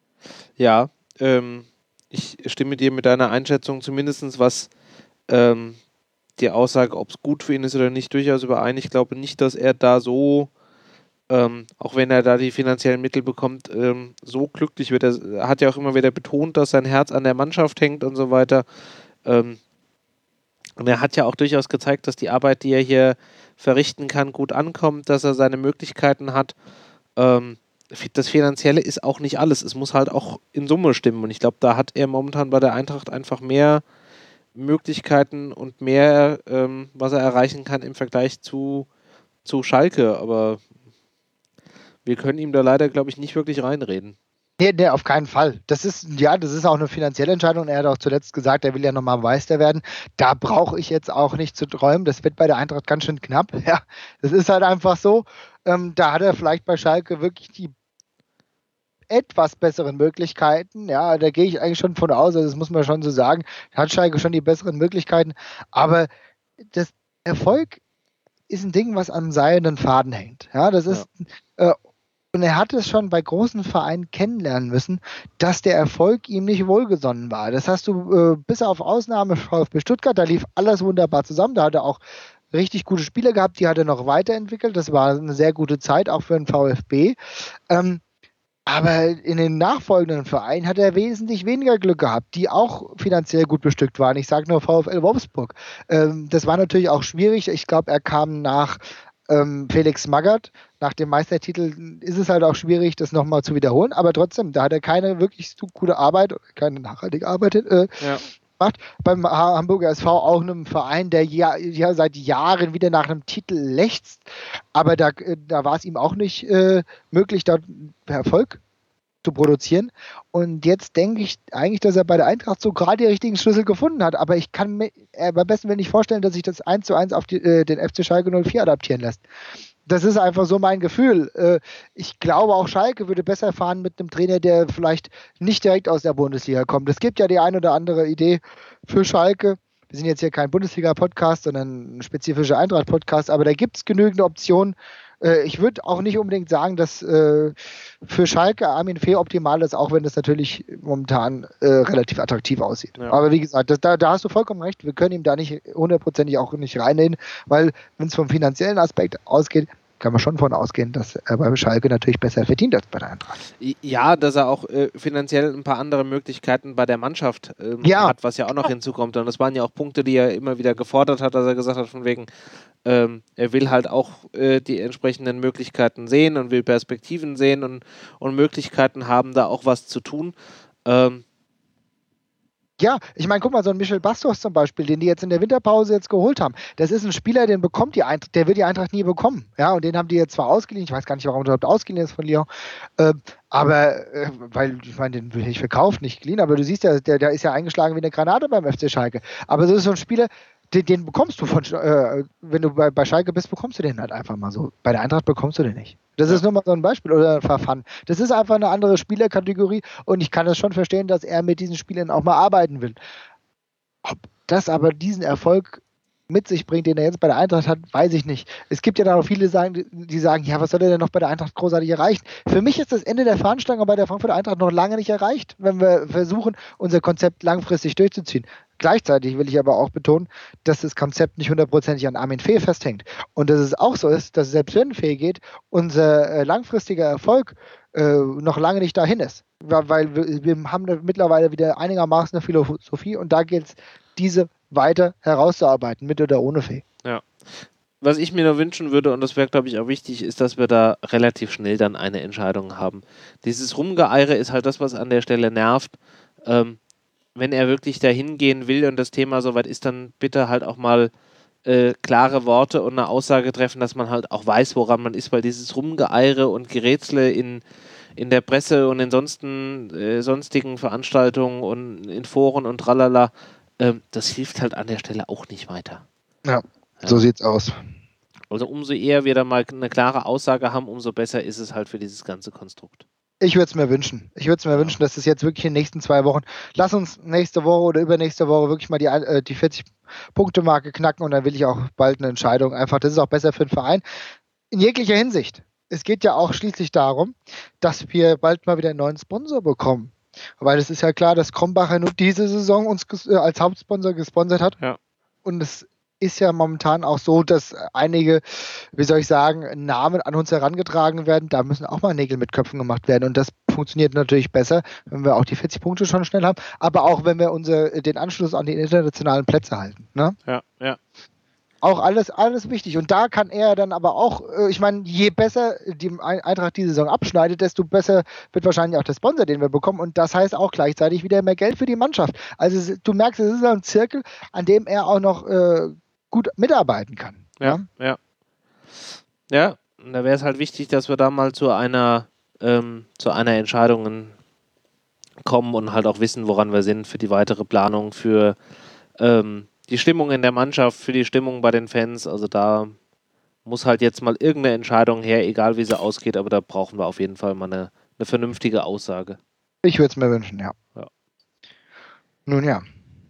Ja, ähm, ich stimme dir mit deiner Einschätzung zumindest was ähm, die Aussage, ob es gut für ihn ist oder nicht, durchaus überein. Ich glaube nicht, dass er da so, ähm, auch wenn er da die finanziellen Mittel bekommt, ähm, so glücklich wird. Er hat ja auch immer wieder betont, dass sein Herz an der Mannschaft hängt und so weiter. Ähm, und er hat ja auch durchaus gezeigt, dass die Arbeit, die er hier verrichten kann, gut ankommt, dass er seine Möglichkeiten hat. Ähm, das Finanzielle ist auch nicht alles. Es muss halt auch in Summe stimmen. Und ich glaube, da hat er momentan bei der Eintracht einfach mehr Möglichkeiten und mehr, ähm, was er erreichen kann im Vergleich zu, zu Schalke. Aber wir können ihm da leider, glaube ich, nicht wirklich reinreden. Nee, nee, auf keinen Fall. Das ist, ja, das ist auch eine finanzielle Entscheidung. Er hat auch zuletzt gesagt, er will ja nochmal Meister werden. Da brauche ich jetzt auch nicht zu träumen. Das wird bei der Eintracht ganz schön knapp. Ja, das ist halt einfach so. Ähm, da hat er vielleicht bei Schalke wirklich die etwas besseren Möglichkeiten. Ja, da gehe ich eigentlich schon von aus, also das muss man schon so sagen. Da hat Schalke schon die besseren Möglichkeiten. Aber das Erfolg ist ein Ding, was am seidenen Faden hängt. Ja, das ist, ja. äh, und er hat es schon bei großen Vereinen kennenlernen müssen, dass der Erfolg ihm nicht wohlgesonnen war. Das hast du äh, bis auf Ausnahme VfB Stuttgart, da lief alles wunderbar zusammen. Da hat er auch richtig gute Spieler gehabt, die hat er noch weiterentwickelt. Das war eine sehr gute Zeit, auch für den VfB. Ähm, aber in den nachfolgenden Vereinen hat er wesentlich weniger Glück gehabt, die auch finanziell gut bestückt waren. Ich sage nur VfL Wolfsburg. Ähm, das war natürlich auch schwierig. Ich glaube, er kam nach ähm, Felix Magath. Nach dem Meistertitel ist es halt auch schwierig, das nochmal zu wiederholen. Aber trotzdem, da hat er keine wirklich so gute Arbeit, keine nachhaltige Arbeit äh, Ja. gemacht. Beim Hamburger S V auch einem Verein, der ja, ja seit Jahren wieder nach einem Titel lechzt. Aber da, da war es ihm auch nicht äh, möglich, dort Erfolg zu produzieren. Und jetzt denke ich eigentlich, dass er bei der Eintracht so gerade die richtigen Schlüssel gefunden hat. Aber ich kann mir äh, beim besten Willen nicht vorstellen, dass sich das eins zu eins auf die, äh, den F C Schalke null vier adaptieren lässt. Das ist einfach so mein Gefühl. Äh, ich glaube, auch Schalke würde besser fahren mit einem Trainer, der vielleicht nicht direkt aus der Bundesliga kommt. Es gibt ja die ein oder andere Idee für Schalke. Wir sind jetzt hier kein Bundesliga-Podcast, sondern ein spezifischer Eintracht-Podcast, aber da gibt es genügend Optionen. Äh, ich würde auch nicht unbedingt sagen, dass äh, für Schalke Armin Fee optimal ist, auch wenn das natürlich momentan äh, relativ attraktiv aussieht. Ja. Aber wie gesagt, das, da, da hast du vollkommen recht. Wir können ihm da nicht hundertprozentig auch nicht reinreden, weil wenn es vom finanziellen Aspekt ausgeht, kann man schon von ausgehen, dass er bei Schalke natürlich besser verdient als bei der Eintracht. Ja, dass er auch äh, finanziell ein paar andere Möglichkeiten bei der Mannschaft ähm, Ja. hat, was ja auch noch hinzukommt. Und das waren ja auch Punkte, die er immer wieder gefordert hat, dass er gesagt hat, von wegen, ähm, er will halt auch äh, die entsprechenden Möglichkeiten sehen und will Perspektiven sehen und, und Möglichkeiten haben, da auch was zu tun. Ähm, Ja, ich meine, guck mal, so ein Michel Bastos zum Beispiel, den die jetzt in der Winterpause jetzt geholt haben, das ist ein Spieler, den bekommt die Eintracht, der wird die Eintracht nie bekommen. Ja, und den haben die jetzt zwar ausgeliehen, ich weiß gar nicht, warum er überhaupt ausgeliehen ist von Lyon, äh, aber, äh, weil, ich meine, den will ich verkauft, nicht geliehen, aber du siehst ja, der, der ist ja eingeschlagen wie eine Granate beim F C Schalke. Aber so ist so ein Spieler, den, den bekommst du von, äh, wenn du bei, bei Schalke bist, bekommst du den halt einfach mal so. Bei der Eintracht bekommst du den nicht. Das Ja. ist nur mal so ein Beispiel oder ein Verfahren. Das ist einfach eine andere Spielerkategorie und ich kann es schon verstehen, dass er mit diesen Spielern auch mal arbeiten will. Ob das aber diesen Erfolg mit sich bringt, den er jetzt bei der Eintracht hat, weiß ich nicht. Es gibt ja da noch viele, sagen, die sagen, ja, was soll er denn noch bei der Eintracht großartig erreichen? Für mich ist das Ende der Fahnenstange bei der Frankfurter Eintracht noch lange nicht erreicht, wenn wir versuchen, unser Konzept langfristig durchzuziehen. Gleichzeitig will ich aber auch betonen, dass das Konzept nicht hundertprozentig an Armin Fee festhängt. Und dass es auch so ist, dass selbst wenn Fee geht, unser äh, langfristiger Erfolg äh, noch lange nicht dahin ist. Weil wir, wir haben da mittlerweile wieder einigermaßen eine Philosophie und da gilt es, diese weiter herauszuarbeiten, mit oder ohne Fee. Ja. Was ich mir nur wünschen würde, und das wäre, glaube ich, auch wichtig, ist, dass wir da relativ schnell dann eine Entscheidung haben. Dieses Rumgeeire ist halt das, was an der Stelle nervt. Ähm, wenn er wirklich dahin gehen will und das Thema soweit ist, dann bitte halt auch mal äh, klare Worte und eine Aussage treffen, dass man halt auch weiß, woran man ist, weil dieses Rumgeeire und Gerätsle in, in der Presse und in sonsten, äh, sonstigen Veranstaltungen und in Foren und tralala, ähm, das hilft halt an der Stelle auch nicht weiter. Ja, Ja. so sieht's aus. Also umso eher wir da mal eine klare Aussage haben, umso besser ist es halt für dieses ganze Konstrukt. Ich würde es mir wünschen. Ich würde es mir ja. wünschen, dass es jetzt wirklich in den nächsten zwei Wochen, lass uns nächste Woche oder übernächste Woche wirklich mal die, äh, die vierzig-Punkte-Marke knacken und dann will ich auch bald eine Entscheidung. Einfach, das ist auch besser für den Verein. In jeglicher Hinsicht. Es geht ja auch schließlich darum, dass wir bald mal wieder einen neuen Sponsor bekommen. Weil es ist ja klar, dass Krombacher nur diese Saison uns äh, als Hauptsponsor gesponsert hat. Ja. Und es ist ja momentan auch so, dass einige, wie soll ich sagen, Namen an uns herangetragen werden. Da müssen auch mal Nägel mit Köpfen gemacht werden. Und das funktioniert natürlich besser, wenn wir auch die vierzig Punkte schon schnell haben, aber auch wenn wir unser, den Anschluss an die internationalen Plätze halten. Ne? Ja, ja. Auch alles, alles wichtig. Und da kann er dann aber auch, ich meine, je besser die Eintracht die Saison abschneidet, desto besser wird wahrscheinlich auch der Sponsor, den wir bekommen. Und das heißt auch gleichzeitig wieder mehr Geld für die Mannschaft. Also du merkst, es ist ein Zirkel, an dem er auch noch äh, gut mitarbeiten kann. Ja, ja. Ja, ja, und da wäre es halt wichtig, dass wir da mal zu einer, ähm, zu einer Entscheidung kommen und halt auch wissen, woran wir sind für die weitere Planung, für ähm, die Stimmung in der Mannschaft, für die Stimmung bei den Fans. Also da muss halt jetzt mal irgendeine Entscheidung her, egal wie sie ausgeht, aber da brauchen wir auf jeden Fall mal eine, eine vernünftige Aussage. Ich würde es mir wünschen, ja. ja. Nun ja.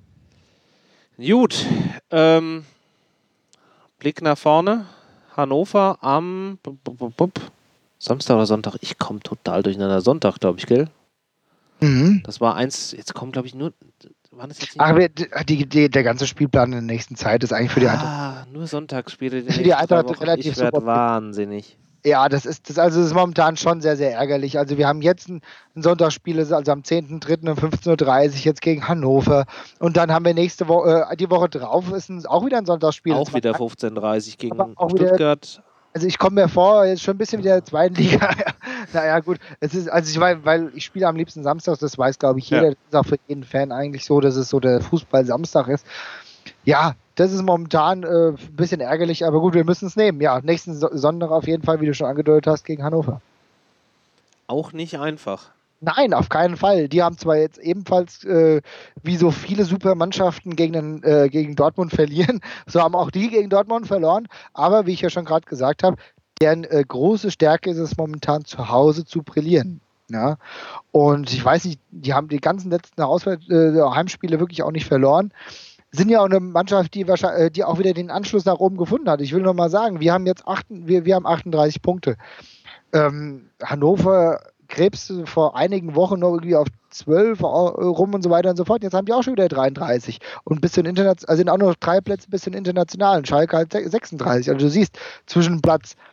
Gut, ähm, Blick nach vorne. Hannover am bup, bup, bup, Samstag oder Sonntag. Ich komme total durcheinander. Sonntag, glaube ich, gell? Mhm. Das war eins, jetzt kommen, glaube ich, nur. Waren das jetzt Ach, die, die, der ganze Spielplan in der nächsten Zeit ist eigentlich für die Eintracht. Ah, nur Sonntagsspiele. Die für die Eintracht relativ Ich werde wahnsinnig. Ja, das ist, das, also das ist momentan schon sehr, sehr ärgerlich. Also wir haben jetzt ein, ein Sonntagsspiel, also am zehnten dritten um fünfzehn Uhr dreißig jetzt gegen Hannover. Und dann haben wir nächste Woche, äh, die Woche drauf ist ein, auch wieder ein Sonntagsspiel. Auch wieder fünfzehn Uhr dreißig gegen auch Stuttgart. Wieder, also ich komme mir vor, jetzt schon ein bisschen wieder in der zweiten Liga. Naja, gut. Es ist, also ich weiß, weil ich spiele am liebsten Samstags, das weiß, glaube ich, jeder. Ja. Das ist auch für jeden Fan eigentlich so, dass es so der Fußball-Samstag ist. Ja, das ist momentan äh, ein bisschen ärgerlich, aber gut, wir müssen es nehmen. Ja, nächsten so- Sonntag auf jeden Fall, wie du schon angedeutet hast, gegen Hannover. Auch nicht einfach. Nein, auf keinen Fall. Die haben zwar jetzt ebenfalls, äh, wie so viele Supermannschaften gegen, den, äh, gegen Dortmund verlieren, so haben auch die gegen Dortmund verloren, aber wie ich ja schon gerade gesagt habe, deren äh, große Stärke ist es momentan, zu Hause zu brillieren. Ja? Und ich weiß nicht, die haben die ganzen letzten Auswärts, äh, Heimspiele wirklich auch nicht verloren. Sind ja auch eine Mannschaft, die wahrscheinlich, die auch wieder den Anschluss nach oben gefunden hat. Ich will nur mal sagen, wir haben jetzt acht, wir, wir haben achtunddreißig Punkte. Ähm, Hannover krebste vor einigen Wochen noch irgendwie auf zwölf rum und so weiter und so fort. Jetzt haben die auch schon wieder dreiunddreißig. Und bis zu den Interna- also sind auch noch drei Plätze bis zu den internationalen. Schalke halt sechsunddreißig. Also du siehst, zwischen Platz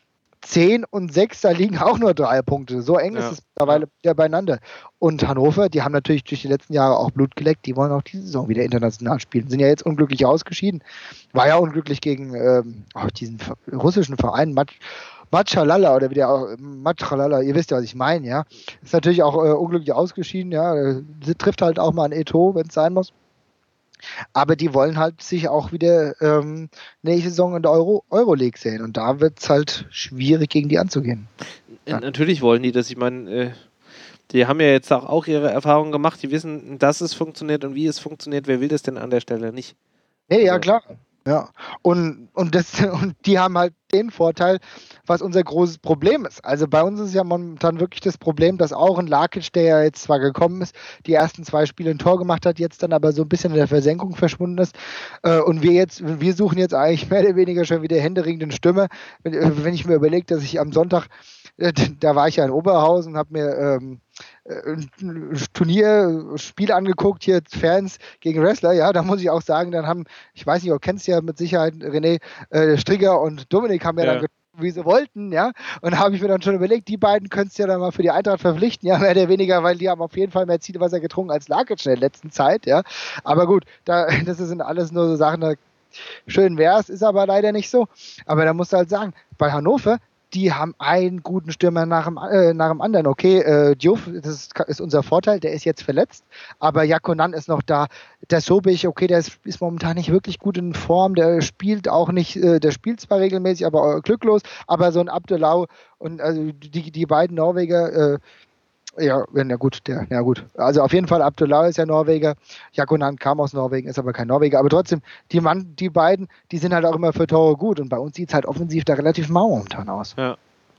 zehn und sechs, da liegen auch nur drei Punkte. So eng Ja, ist es mittlerweile ja. beieinander. Und Hannover, die haben natürlich durch die letzten Jahre auch Blut geleckt, die wollen auch diese Saison wieder international spielen. Sind ja jetzt unglücklich ausgeschieden. War ja unglücklich gegen ähm, oh, diesen russischen Verein, Mat Matschalala oder wie der auch, Matschalala, ihr wisst ja, was ich meine, ja. Ist natürlich auch äh, unglücklich ausgeschieden, ja. Sie trifft halt auch mal ein Eto'o, wenn es sein muss. Aber die wollen halt sich auch wieder ähm, nächste Saison in der Euro Euroleague sehen. Und da wird es halt schwierig, gegen die anzugehen. Ja. Natürlich wollen die das. Ich meine, äh, die haben ja jetzt auch, auch ihre Erfahrungen gemacht. Die wissen, dass es funktioniert und wie es funktioniert. Wer will das denn an der Stelle nicht? Nee, also, ja, klar. Ja. Und, und, das, und die haben halt den Vorteil, was unser großes Problem ist. Also bei uns ist ja momentan wirklich das Problem, dass auch ein Lakic, der ja jetzt zwar gekommen ist, die ersten zwei Spiele ein Tor gemacht hat, jetzt dann aber so ein bisschen in der Versenkung verschwunden ist. Und wir jetzt, wir suchen jetzt eigentlich mehr oder weniger schon wieder händeringend eine Stimme. Wenn, wenn ich mir überlege, dass ich am Sonntag, da war ich ja in Oberhausen und habe mir ähm, ein Turnierspiel angeguckt, hier Fans gegen Wrestler, ja, da muss ich auch sagen, dann haben, ich weiß nicht, du kennst ja mit Sicherheit René äh, Strigger und Dominik haben ja, ja. dann getroffen, wie sie wollten, ja, und da habe ich mir dann schon überlegt, die beiden könntest du ja dann mal für die Eintracht verpflichten, ja, mehr oder weniger, weil die haben auf jeden Fall mehr Zielwasser getrunken als Lakic in der letzten Zeit, ja, aber gut, da, das sind alles nur so Sachen, da, schön wär's, ist aber leider nicht so, aber da musst du halt sagen, bei Hannover, die haben einen guten Stürmer nach dem, äh, nach dem anderen. Okay, äh, Diouf, das ist, ist unser Vorteil, der ist jetzt verletzt, aber Jakonan ist noch da. Der Sobich, okay, der ist, ist momentan nicht wirklich gut in Form, der spielt auch nicht, äh, der spielt zwar regelmäßig, aber glücklos, aber so ein Abdelau und also die, die beiden Norweger, äh, ja, ja gut, der, ja gut. Also auf jeden Fall Abdullah ist ja Norweger, Jakonan kam aus Norwegen, ist aber kein Norweger, aber trotzdem, die Mann, die beiden, die sind halt auch immer für Tore gut und bei uns sieht es halt offensiv da relativ mau momentan aus. Ja.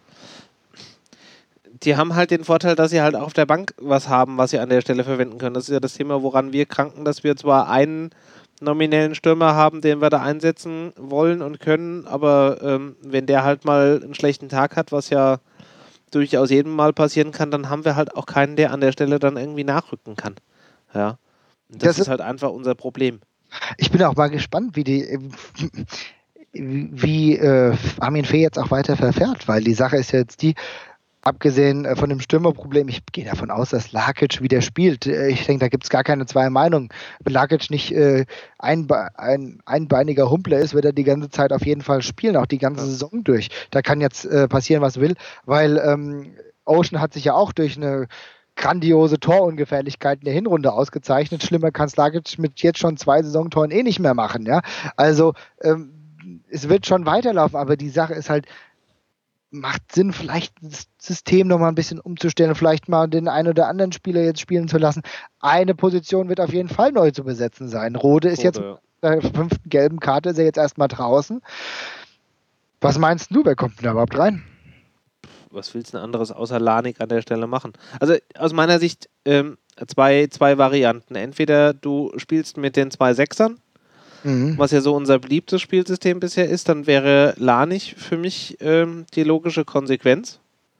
Die haben halt den Vorteil, dass sie halt auch auf der Bank was haben, was sie an der Stelle verwenden können. Das ist ja das Thema, woran wir kranken, dass wir zwar einen nominellen Stürmer haben, den wir da einsetzen wollen und können, aber ähm, wenn der halt mal einen schlechten Tag hat, was ja durchaus jedem Mal passieren kann, dann haben wir halt auch keinen, der an der Stelle dann irgendwie nachrücken kann. Ja. Und das, das ist halt einfach unser Problem. Ich bin auch mal gespannt, wie die wie äh, Armin Fee jetzt auch weiter verfährt, weil die Sache ist ja jetzt die, abgesehen äh, von dem Stürmerproblem, ich gehe davon aus, dass Lakic wieder spielt. Äh, ich denke, da gibt es gar keine zwei Meinungen. Wenn Lakic nicht äh, ein, ein einbeiniger Humpler ist, wird er die ganze Zeit auf jeden Fall spielen, auch die ganze ja. Saison durch. Da kann jetzt äh, passieren, was will, weil ähm, Ocean hat sich ja auch durch eine grandiose Torungefährlichkeit in der Hinrunde ausgezeichnet. Schlimmer kann Lakic mit jetzt schon zwei Saisontoren eh nicht mehr machen. Ja? Also ähm, es wird schon weiterlaufen, aber die Sache ist halt, macht Sinn, vielleicht das System nochmal ein bisschen umzustellen, vielleicht mal den einen oder anderen Spieler jetzt spielen zu lassen. Eine Position wird auf jeden Fall neu zu besetzen sein. Rode ist Rode, jetzt mit der fünften gelben Karte, ist er jetzt erstmal draußen. Was meinst du, wer kommt denn da überhaupt rein? Was willst du denn anderes außer Lanik an der Stelle machen? Also aus meiner Sicht ähm, zwei, zwei Varianten. Entweder du spielst mit den zwei Sechsern, mhm. was ja so unser beliebtes Spielsystem bisher ist, dann wäre Lanich für mich ähm, die logische Konsequenz.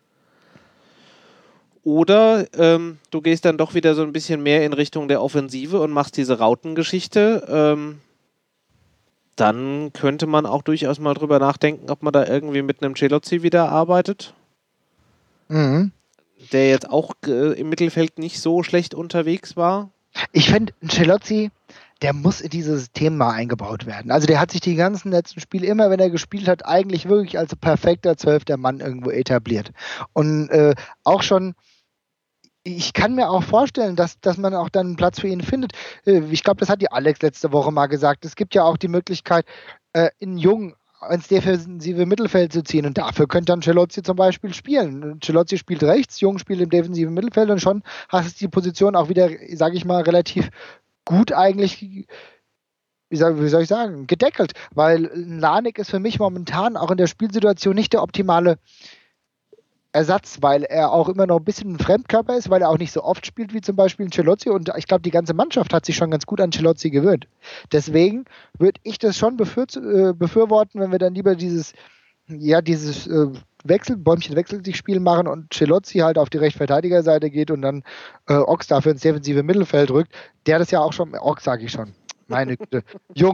Oder ähm, du gehst dann doch wieder so ein bisschen mehr in Richtung der Offensive und machst diese Rautengeschichte. Ähm, dann könnte man auch durchaus mal drüber nachdenken, ob man da irgendwie mit einem Celozzi wieder arbeitet. Mhm. Der jetzt auch äh, im Mittelfeld nicht so schlecht unterwegs war. Ich finde, ein Celozzi, der muss in dieses System mal eingebaut werden. Also der hat sich die ganzen letzten Spiele immer, wenn er gespielt hat, eigentlich wirklich als perfekter zwölfter Mann irgendwo etabliert. Und äh, auch schon, ich kann mir auch vorstellen, dass, dass man auch dann einen Platz für ihn findet. Äh, ich glaube, das hat die Alex letzte Woche mal gesagt. Es gibt ja auch die Möglichkeit, äh, in Jungen ins defensive Mittelfeld zu ziehen. Und dafür könnte dann Celozzi zum Beispiel spielen. Celozzi spielt rechts, Jung spielt im defensiven Mittelfeld und schon hast du die Position auch wieder, sage ich mal, relativ gut eigentlich, wie soll, wie soll ich sagen, gedeckelt. Weil Lanik ist für mich momentan auch in der Spielsituation nicht der optimale Ersatz, weil er auch immer noch ein bisschen ein Fremdkörper ist, weil er auch nicht so oft spielt wie zum Beispiel ein Celozzi und ich glaube, die ganze Mannschaft hat sich schon ganz gut an Celozzi gewöhnt. Deswegen würde ich das schon befür, äh, befürworten, wenn wir dann lieber dieses, ja, dieses äh, Wechsel, Bäumchen-Wechsel-Spiel machen und Celozzi halt auf die Rechtsverteidigerseite geht und dann äh, Ox dafür ins defensive Mittelfeld rückt. Der das ja auch schon, Ox sage ich schon, meine Güte, Jung.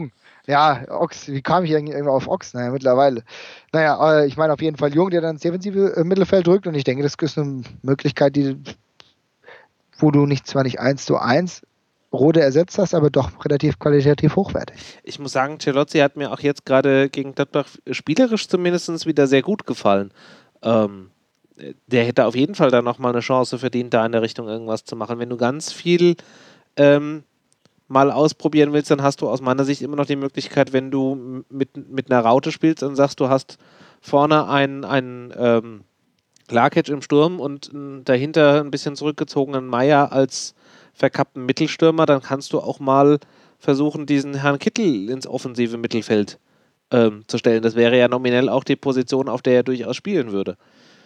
Ja, Ochs, wie kam ich eigentlich immer auf Ochs? Naja, mittlerweile. Naja, äh, ich meine auf jeden Fall Jung, der dann ins defensive äh, Mittelfeld drückt und ich denke, das ist eine Möglichkeit, die, wo du nicht zwar nicht eins zu eins Rode ersetzt hast, aber doch relativ qualitativ hochwertig. Ich muss sagen, Celozzi hat mir auch jetzt gerade gegen Gladbach spielerisch zumindest wieder sehr gut gefallen. Ähm, der hätte auf jeden Fall da nochmal eine Chance verdient, da in der Richtung irgendwas zu machen. Wenn du ganz viel ähm, mal ausprobieren willst, dann hast du aus meiner Sicht immer noch die Möglichkeit, wenn du mit, mit einer Raute spielst und sagst, du hast vorne einen, einen ähm, Larkic im Sturm und n, dahinter ein bisschen zurückgezogenen Meier als verkappten Mittelstürmer, dann kannst du auch mal versuchen, diesen Herrn Kittel ins offensive Mittelfeld ähm, zu stellen. Das wäre ja nominell auch die Position, auf der er durchaus spielen würde.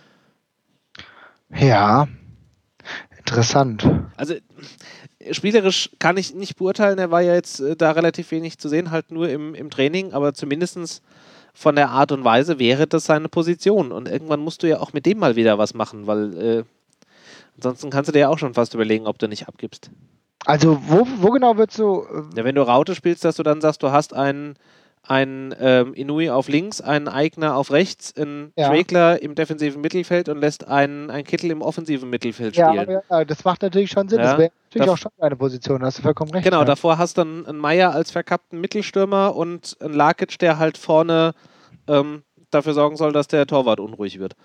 Ja, interessant. Also spielerisch kann ich nicht beurteilen, er war ja jetzt äh, da relativ wenig zu sehen, halt nur im, im Training, aber zumindest von der Art und Weise wäre das seine Position. Und irgendwann musst du ja auch mit dem mal wieder was machen, weil äh, ansonsten kannst du dir ja auch schon fast überlegen, ob du nicht abgibst. Also wo, wo genau würdest du... Äh, Ja, wenn du Raute spielst, dass du dann sagst, du hast einen, einen ähm, Inui auf links, einen Eigner auf rechts, einen ja, Schwegler im defensiven Mittelfeld und lässt einen, einen Kittel im offensiven Mittelfeld ja, spielen. ja, das macht natürlich schon Sinn. Das Ja, wäre natürlich da, auch schon eine Position, da hast du vollkommen recht. genau, Ja. davor hast du dann einen Meier als verkappten Mittelstürmer und einen Larkic, der halt vorne ähm, dafür sorgen soll, dass der Torwart unruhig wird.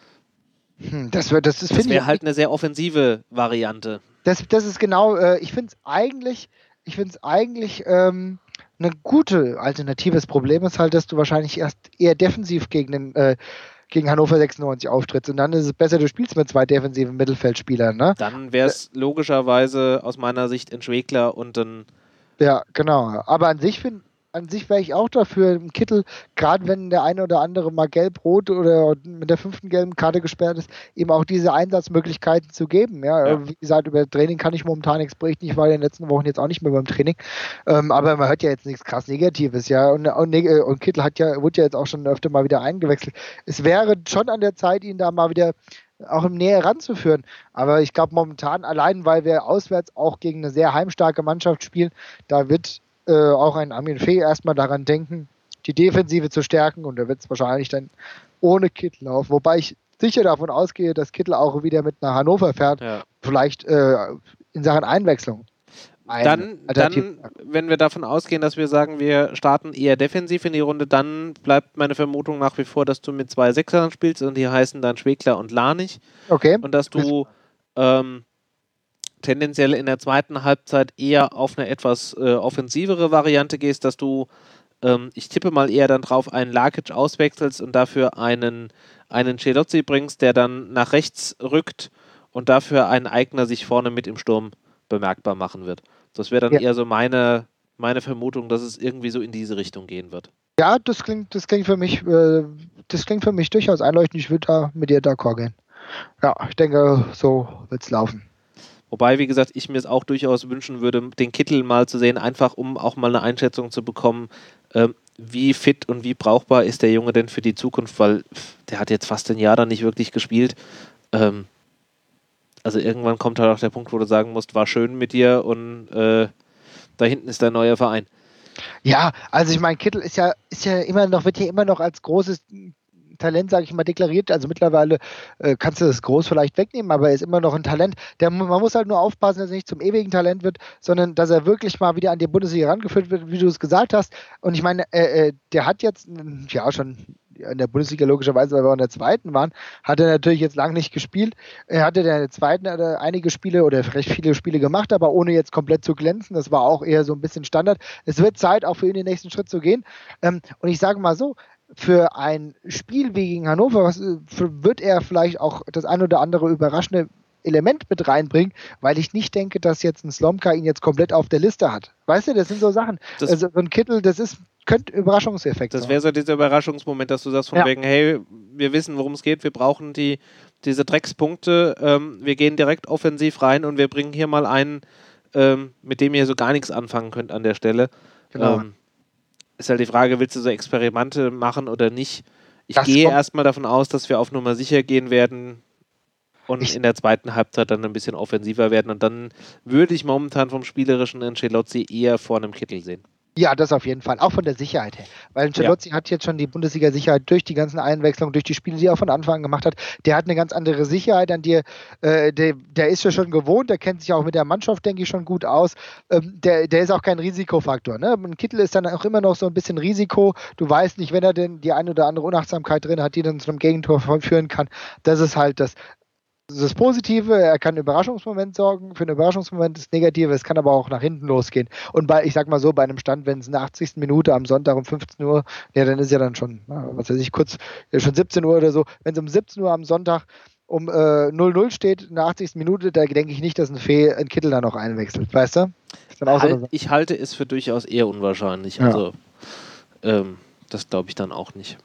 Hm, das wär, das ist, Das finde ich, wäre halt eine sehr offensive Variante. das, das ist genau, äh, ich finde es eigentlich, ich finde es eigentlich ähm, eine gute Alternative. Das Problem ist halt, dass du wahrscheinlich erst eher defensiv gegen den äh, gegen Hannover sechsundneunzig auftrittst und dann ist es besser, du spielst mit zwei defensiven Mittelfeldspielern, ne? Dann wäre es logischerweise aus meiner Sicht ein Schwegler und ein. Ja, genau. Aber an sich finde an sich wäre ich auch dafür, im Kittel, gerade wenn der eine oder andere mal gelb-rot oder mit der fünften gelben Karte gesperrt ist, ihm auch diese Einsatzmöglichkeiten zu geben. Ja, Ja. wie gesagt, über Training kann ich momentan nichts berichten. Ich war in den letzten Wochen jetzt auch nicht mehr beim Training. Ähm, aber man hört ja jetzt nichts krass Negatives, ja. Und, und, und Kittel hat ja, wurde ja jetzt auch schon öfter mal wieder eingewechselt. Es wäre schon an der Zeit, ihn da mal wieder auch im Nähe ranzuführen. Aber ich glaube momentan, allein weil wir auswärts auch gegen eine sehr heimstarke Mannschaft spielen, da wird äh, auch ein Armin Fee erstmal daran denken, die Defensive zu stärken und da wird es wahrscheinlich dann ohne Kittel laufen. Wobei ich sicher davon ausgehe, dass Kittel auch wieder mit nach Hannover fährt, Ja. vielleicht äh, in Sachen Einwechslung. Dann, dann, wenn wir davon ausgehen, dass wir sagen, wir starten eher defensiv in die Runde, dann bleibt meine Vermutung nach wie vor, dass du mit zwei Sechsern spielst und die heißen dann Schwegler und Lanich. Okay. Und dass du ähm, tendenziell in der zweiten Halbzeit eher auf eine etwas äh, offensivere Variante gehst, dass du, ähm, ich tippe mal eher dann drauf, einen Larkic auswechselst und dafür einen, einen Celozzi bringst, der dann nach rechts rückt und dafür einen Eigner sich vorne mit im Sturm bemerkbar machen wird. Das wäre dann ja. eher so meine, meine Vermutung, dass es irgendwie so in diese Richtung gehen wird. Ja, das klingt, das klingt für mich, äh, das klingt für mich durchaus einleuchtend. Ich würde da mit dir d'accord gehen. Ja, ich denke, so wird es laufen. Wobei, wie gesagt, ich mir es auch durchaus wünschen würde, den Kittel mal zu sehen, einfach um auch mal eine Einschätzung zu bekommen, ähm, wie fit und wie brauchbar ist der Junge denn für die Zukunft, weil der hat jetzt fast ein Jahr da nicht wirklich gespielt. Ähm, also irgendwann kommt halt auch der Punkt, wo du sagen musst, war schön mit dir und äh, da hinten ist dein neuer Verein. Ja, also ich meine, Kittel ist ja, ist ja immer noch, wird ja immer noch als großes Talent, sage ich mal, deklariert. Also mittlerweile äh, kannst du das groß vielleicht wegnehmen, aber er ist immer noch ein Talent. Der, man muss halt nur aufpassen, dass er nicht zum ewigen Talent wird, sondern dass er wirklich mal wieder an die Bundesliga herangeführt wird, wie du es gesagt hast. Und ich meine, äh, äh, der hat jetzt, ja schon in der Bundesliga logischerweise, weil wir in der zweiten waren, hat er natürlich jetzt lange nicht gespielt. Er hatte in der zweiten äh, einige Spiele oder recht viele Spiele gemacht, aber ohne jetzt komplett zu glänzen. Das war auch eher so ein bisschen Standard. Es wird Zeit, auch für ihn den nächsten Schritt zu gehen. Ähm, und ich sage mal so, für ein Spiel wie gegen Hannover was, wird er vielleicht auch das ein oder andere überraschende Element mit reinbringen, weil ich nicht denke, dass jetzt ein Slomka ihn jetzt komplett auf der Liste hat. Weißt du, das sind so Sachen. Das also so ein Kittel, das ist könnte Überraschungseffekt sein. Das wäre so dieser Überraschungsmoment, dass du sagst von ja. wegen, hey, wir wissen, worum es geht, wir brauchen die, diese Dreckspunkte, ähm, wir gehen direkt offensiv rein und wir bringen hier mal einen, ähm, mit dem ihr so gar nichts anfangen könnt an der Stelle. Genau. Ähm, ist halt die Frage, willst du so Experimente machen oder nicht? Ich das gehe erstmal davon aus, dass wir auf Nummer sicher gehen werden und ich in der zweiten Halbzeit dann ein bisschen offensiver werden und dann würde ich momentan vom spielerischen in Celozzi eher vor einem Kittel sehen. Ja, das auf jeden Fall. Auch von der Sicherheit her. Weil Ancelotti ja. hat jetzt schon die Bundesliga-Sicherheit durch die ganzen Einwechslungen, durch die Spiele, die er von Anfang an gemacht hat. Der hat eine ganz andere Sicherheit an dir. Äh, der, der ist ja schon gewohnt, der kennt sich auch mit der Mannschaft, denke ich, schon gut aus. Ähm, der, der ist auch kein Risikofaktor. Ne? Ein Kittel ist dann auch immer noch so ein bisschen Risiko. Du weißt nicht, wenn er denn die eine oder andere Unachtsamkeit drin hat, die dann zu einem Gegentor führen kann. Das ist halt das. Das Positive, er kann einen Überraschungsmoment sorgen, für einen Überraschungsmoment das Negative, es kann aber auch nach hinten losgehen. Und bei, ich sag mal so, bei einem Stand, wenn es in der achtzigsten Minute am Sonntag um fünfzehn Uhr, ja, dann ist ja dann schon, was weiß ich, kurz, ja, schon siebzehn Uhr oder so, wenn es um siebzehn Uhr am Sonntag um äh, null null steht, in der achtzigsten Minute, da denke ich nicht, dass ein Fee ein Kittel da noch einwechselt, weißt du? Ist dann auch halt, so ich halte es für durchaus eher unwahrscheinlich, ja. also ähm, das glaube ich dann auch nicht.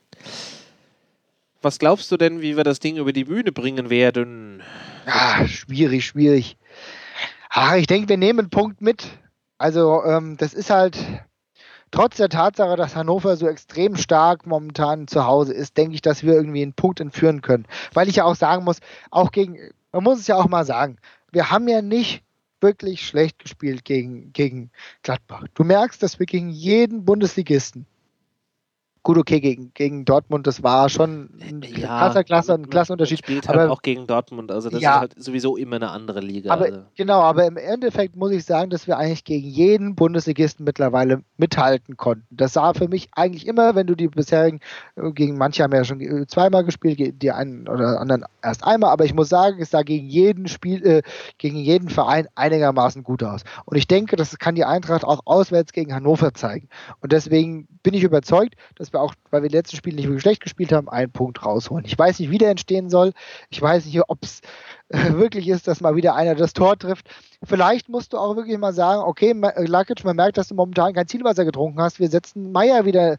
Was glaubst du denn, wie wir das Ding über die Bühne bringen werden? Ja, schwierig, schwierig. Ach, ich denke, wir nehmen einen Punkt mit. Also, ähm, das ist halt, trotz der Tatsache, dass Hannover so extrem stark momentan zu Hause ist, denke ich, dass wir irgendwie einen Punkt entführen können. Weil ich ja auch sagen muss, auch gegen, man muss es ja auch mal sagen, wir haben ja nicht wirklich schlecht gespielt gegen, gegen Gladbach. Du merkst, dass wir gegen jeden Bundesligisten, gut, okay, gegen, gegen Dortmund, das war schon ein ja, krasser Klasse, ein Klassenunterschied. Man spielt halt aber auch gegen Dortmund, also das ja, ist halt sowieso immer eine andere Liga. Aber, also. Genau, aber im Endeffekt muss ich sagen, dass wir eigentlich gegen jeden Bundesligisten mittlerweile mithalten konnten. Das sah für mich eigentlich immer, wenn du die bisherigen, gegen manche haben ja schon zweimal gespielt, die einen oder anderen erst einmal, aber ich muss sagen, es sah gegen jeden Spiel, äh, gegen jeden Verein einigermaßen gut aus. Und ich denke, das kann die Eintracht auch auswärts gegen Hannover zeigen. Und deswegen bin ich überzeugt, dass wir auch, weil wir die letzten Spiele nicht wirklich schlecht gespielt haben, einen Punkt rausholen. Ich weiß nicht, wie der entstehen soll. Ich weiß nicht, ob es äh, wirklich ist, dass mal wieder einer das Tor trifft. Vielleicht musst du auch wirklich mal sagen, okay, Lakic, man merkt, dass du momentan kein Zielwasser getrunken hast. Wir setzen Meier wieder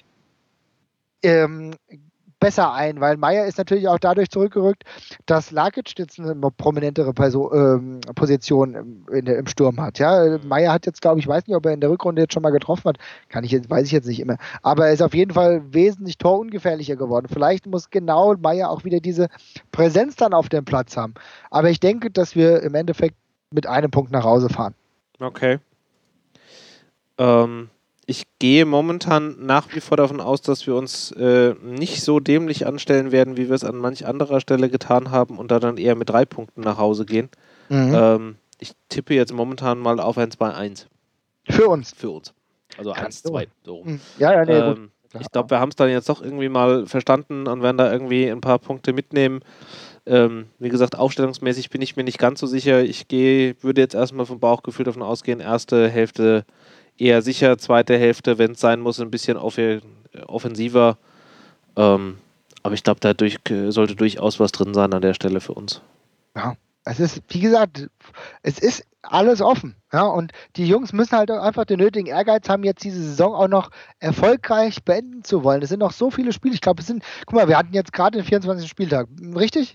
ähm, besser ein, weil Meier ist natürlich auch dadurch zurückgerückt, dass Lakic jetzt eine prominentere Person, ähm, Position im, in der, im Sturm hat. Ja? Meier hat jetzt, glaube ich, weiß nicht, ob er in der Rückrunde jetzt schon mal getroffen hat, kann ich jetzt, weiß ich jetzt nicht immer, aber er ist auf jeden Fall wesentlich torungefährlicher geworden. Vielleicht muss genau Meier auch wieder diese Präsenz dann auf dem Platz haben. Aber ich denke, dass wir im Endeffekt mit einem Punkt nach Hause fahren. Okay. Ähm Ich gehe momentan nach wie vor davon aus, dass wir uns äh, nicht so dämlich anstellen werden, wie wir es an manch anderer Stelle getan haben und da dann eher mit drei Punkten nach Hause gehen. Mhm. Ähm, ich tippe jetzt momentan mal auf ein zwei eins. Für uns? Für uns. Also eins zwei. So. Mhm. Ja, ja, nee, ähm, gut. Ich glaube, wir haben es dann jetzt doch irgendwie mal verstanden und werden da irgendwie ein paar Punkte mitnehmen. Ähm, wie gesagt, aufstellungsmäßig bin ich mir nicht ganz so sicher. Ich gehe, würde jetzt erstmal vom Bauchgefühl davon ausgehen, erste Hälfte eher sicher, zweite Hälfte, wenn es sein muss, ein bisschen off- offensiver. Ähm, aber ich glaube, da durch, sollte durchaus was drin sein an der Stelle für uns. Ja, es ist, wie gesagt, es ist alles offen. Ja, und die Jungs müssen halt einfach den nötigen Ehrgeiz haben, jetzt diese Saison auch noch erfolgreich beenden zu wollen. Es sind noch so viele Spiele. Ich glaube, es sind, guck mal, wir hatten jetzt gerade den vierundzwanzigsten Spieltag, richtig?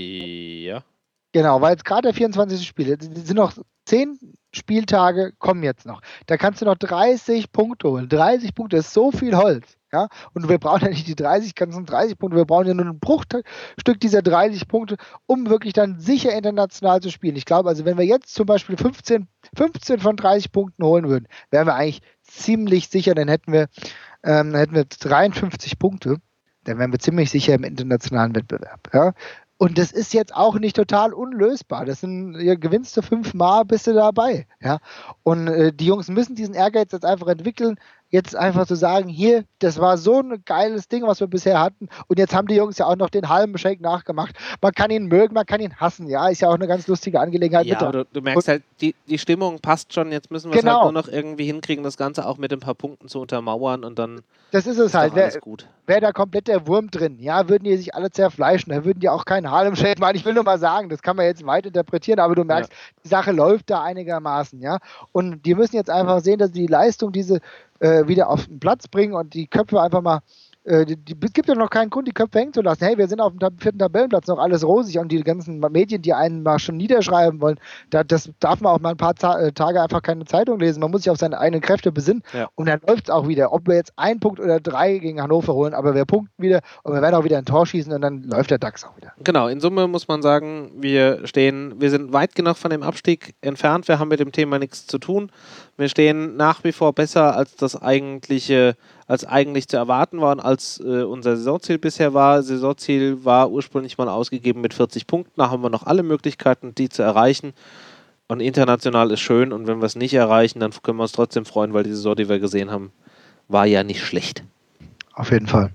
Ja. Genau, weil jetzt gerade der vierundzwanzigste Spiel, es sind noch zehn Spieltage, kommen jetzt noch. Da kannst du noch dreißig Punkte holen. dreißig Punkte, das ist so viel Holz. Ja? Und wir brauchen ja nicht die dreißig, ganzen dreißig Punkte, wir brauchen ja nur ein Bruchstück dieser dreißig Punkte, um wirklich dann sicher international zu spielen. Ich glaube, also wenn wir jetzt zum Beispiel fünfzehn, fünfzehn von dreißig Punkten holen würden, wären wir eigentlich ziemlich sicher, dann hätten wir, ähm, hätten wir dreiundfünfzig Punkte, dann wären wir ziemlich sicher im internationalen Wettbewerb. Ja? Und das ist jetzt auch nicht total unlösbar. Das sind, ja, gewinnst du fünfmal, bist du dabei. Ja? Und äh, die Jungs müssen diesen Ehrgeiz jetzt einfach entwickeln, jetzt einfach zu sagen, hier, das war so ein geiles Ding, was wir bisher hatten. Und jetzt haben die Jungs ja auch noch den halben Shake nachgemacht. Man kann ihn mögen, man kann ihn hassen. Ja, ist ja auch eine ganz lustige Angelegenheit. Ja, aber du, du merkst und, halt, die, die Stimmung passt schon. Jetzt müssen wir es genau. halt nur noch irgendwie hinkriegen, das Ganze auch mit ein paar Punkten zu untermauern und dann das ist es ist halt. Doch alles gut. Wäre da komplett der Wurm drin, ja, würden die sich alle zerfleischen, da würden die auch keinen Harlem Shake machen. Ich will nur mal sagen, das kann man jetzt weit interpretieren, aber du merkst, ja. die Sache läuft da einigermaßen, ja. Und die müssen jetzt einfach sehen, dass die Leistung diese äh, wieder auf den Platz bringen und die Köpfe einfach mal äh, die, die, es gibt ja noch keinen Grund, die Köpfe hängen zu lassen. Hey, wir sind auf dem Tab- vierten Tabellenplatz, noch alles rosig und die ganzen Medien, die einen mal schon niederschreiben wollen, da, das darf man auch mal ein paar Ta äh, Tage einfach keine Zeitung lesen. Man muss sich auf seine eigenen Kräfte besinnen Ja. und dann läuft es auch wieder. Ob wir jetzt einen Punkt oder drei gegen Hannover holen, aber wir punkten wieder und wir werden auch wieder ein Tor schießen und dann läuft der DAX auch wieder. Genau, in Summe muss man sagen, wir stehen, wir sind weit genug von dem Abstieg entfernt, wir haben mit dem Thema nichts zu tun. Wir stehen nach wie vor besser als das eigentliche, als eigentlich zu erwarten war und als äh, unser Saisonziel bisher war. Saisonziel war ursprünglich mal ausgegeben mit vierzig Punkten, da haben wir noch alle Möglichkeiten, die zu erreichen. Und international ist schön und wenn wir es nicht erreichen, dann können wir uns trotzdem freuen, weil die Saison, die wir gesehen haben, war ja nicht schlecht. Auf jeden Fall.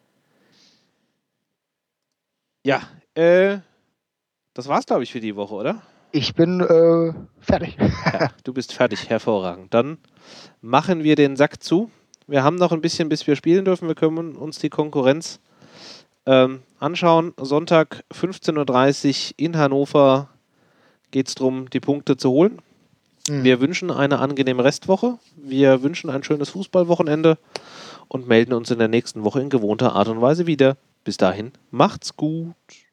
Ja, äh, das war's, glaube ich, für die Woche, oder? Ich bin äh, fertig. Ja, du bist fertig, hervorragend. Dann machen wir den Sack zu. Wir haben noch ein bisschen, bis wir spielen dürfen. Wir können uns die Konkurrenz ähm, anschauen. Sonntag fünfzehn Uhr dreißig in Hannover geht es darum, die Punkte zu holen. Mhm. Wir wünschen eine angenehme Restwoche. Wir wünschen ein schönes Fußballwochenende und melden uns in der nächsten Woche in gewohnter Art und Weise wieder. Bis dahin, macht's gut.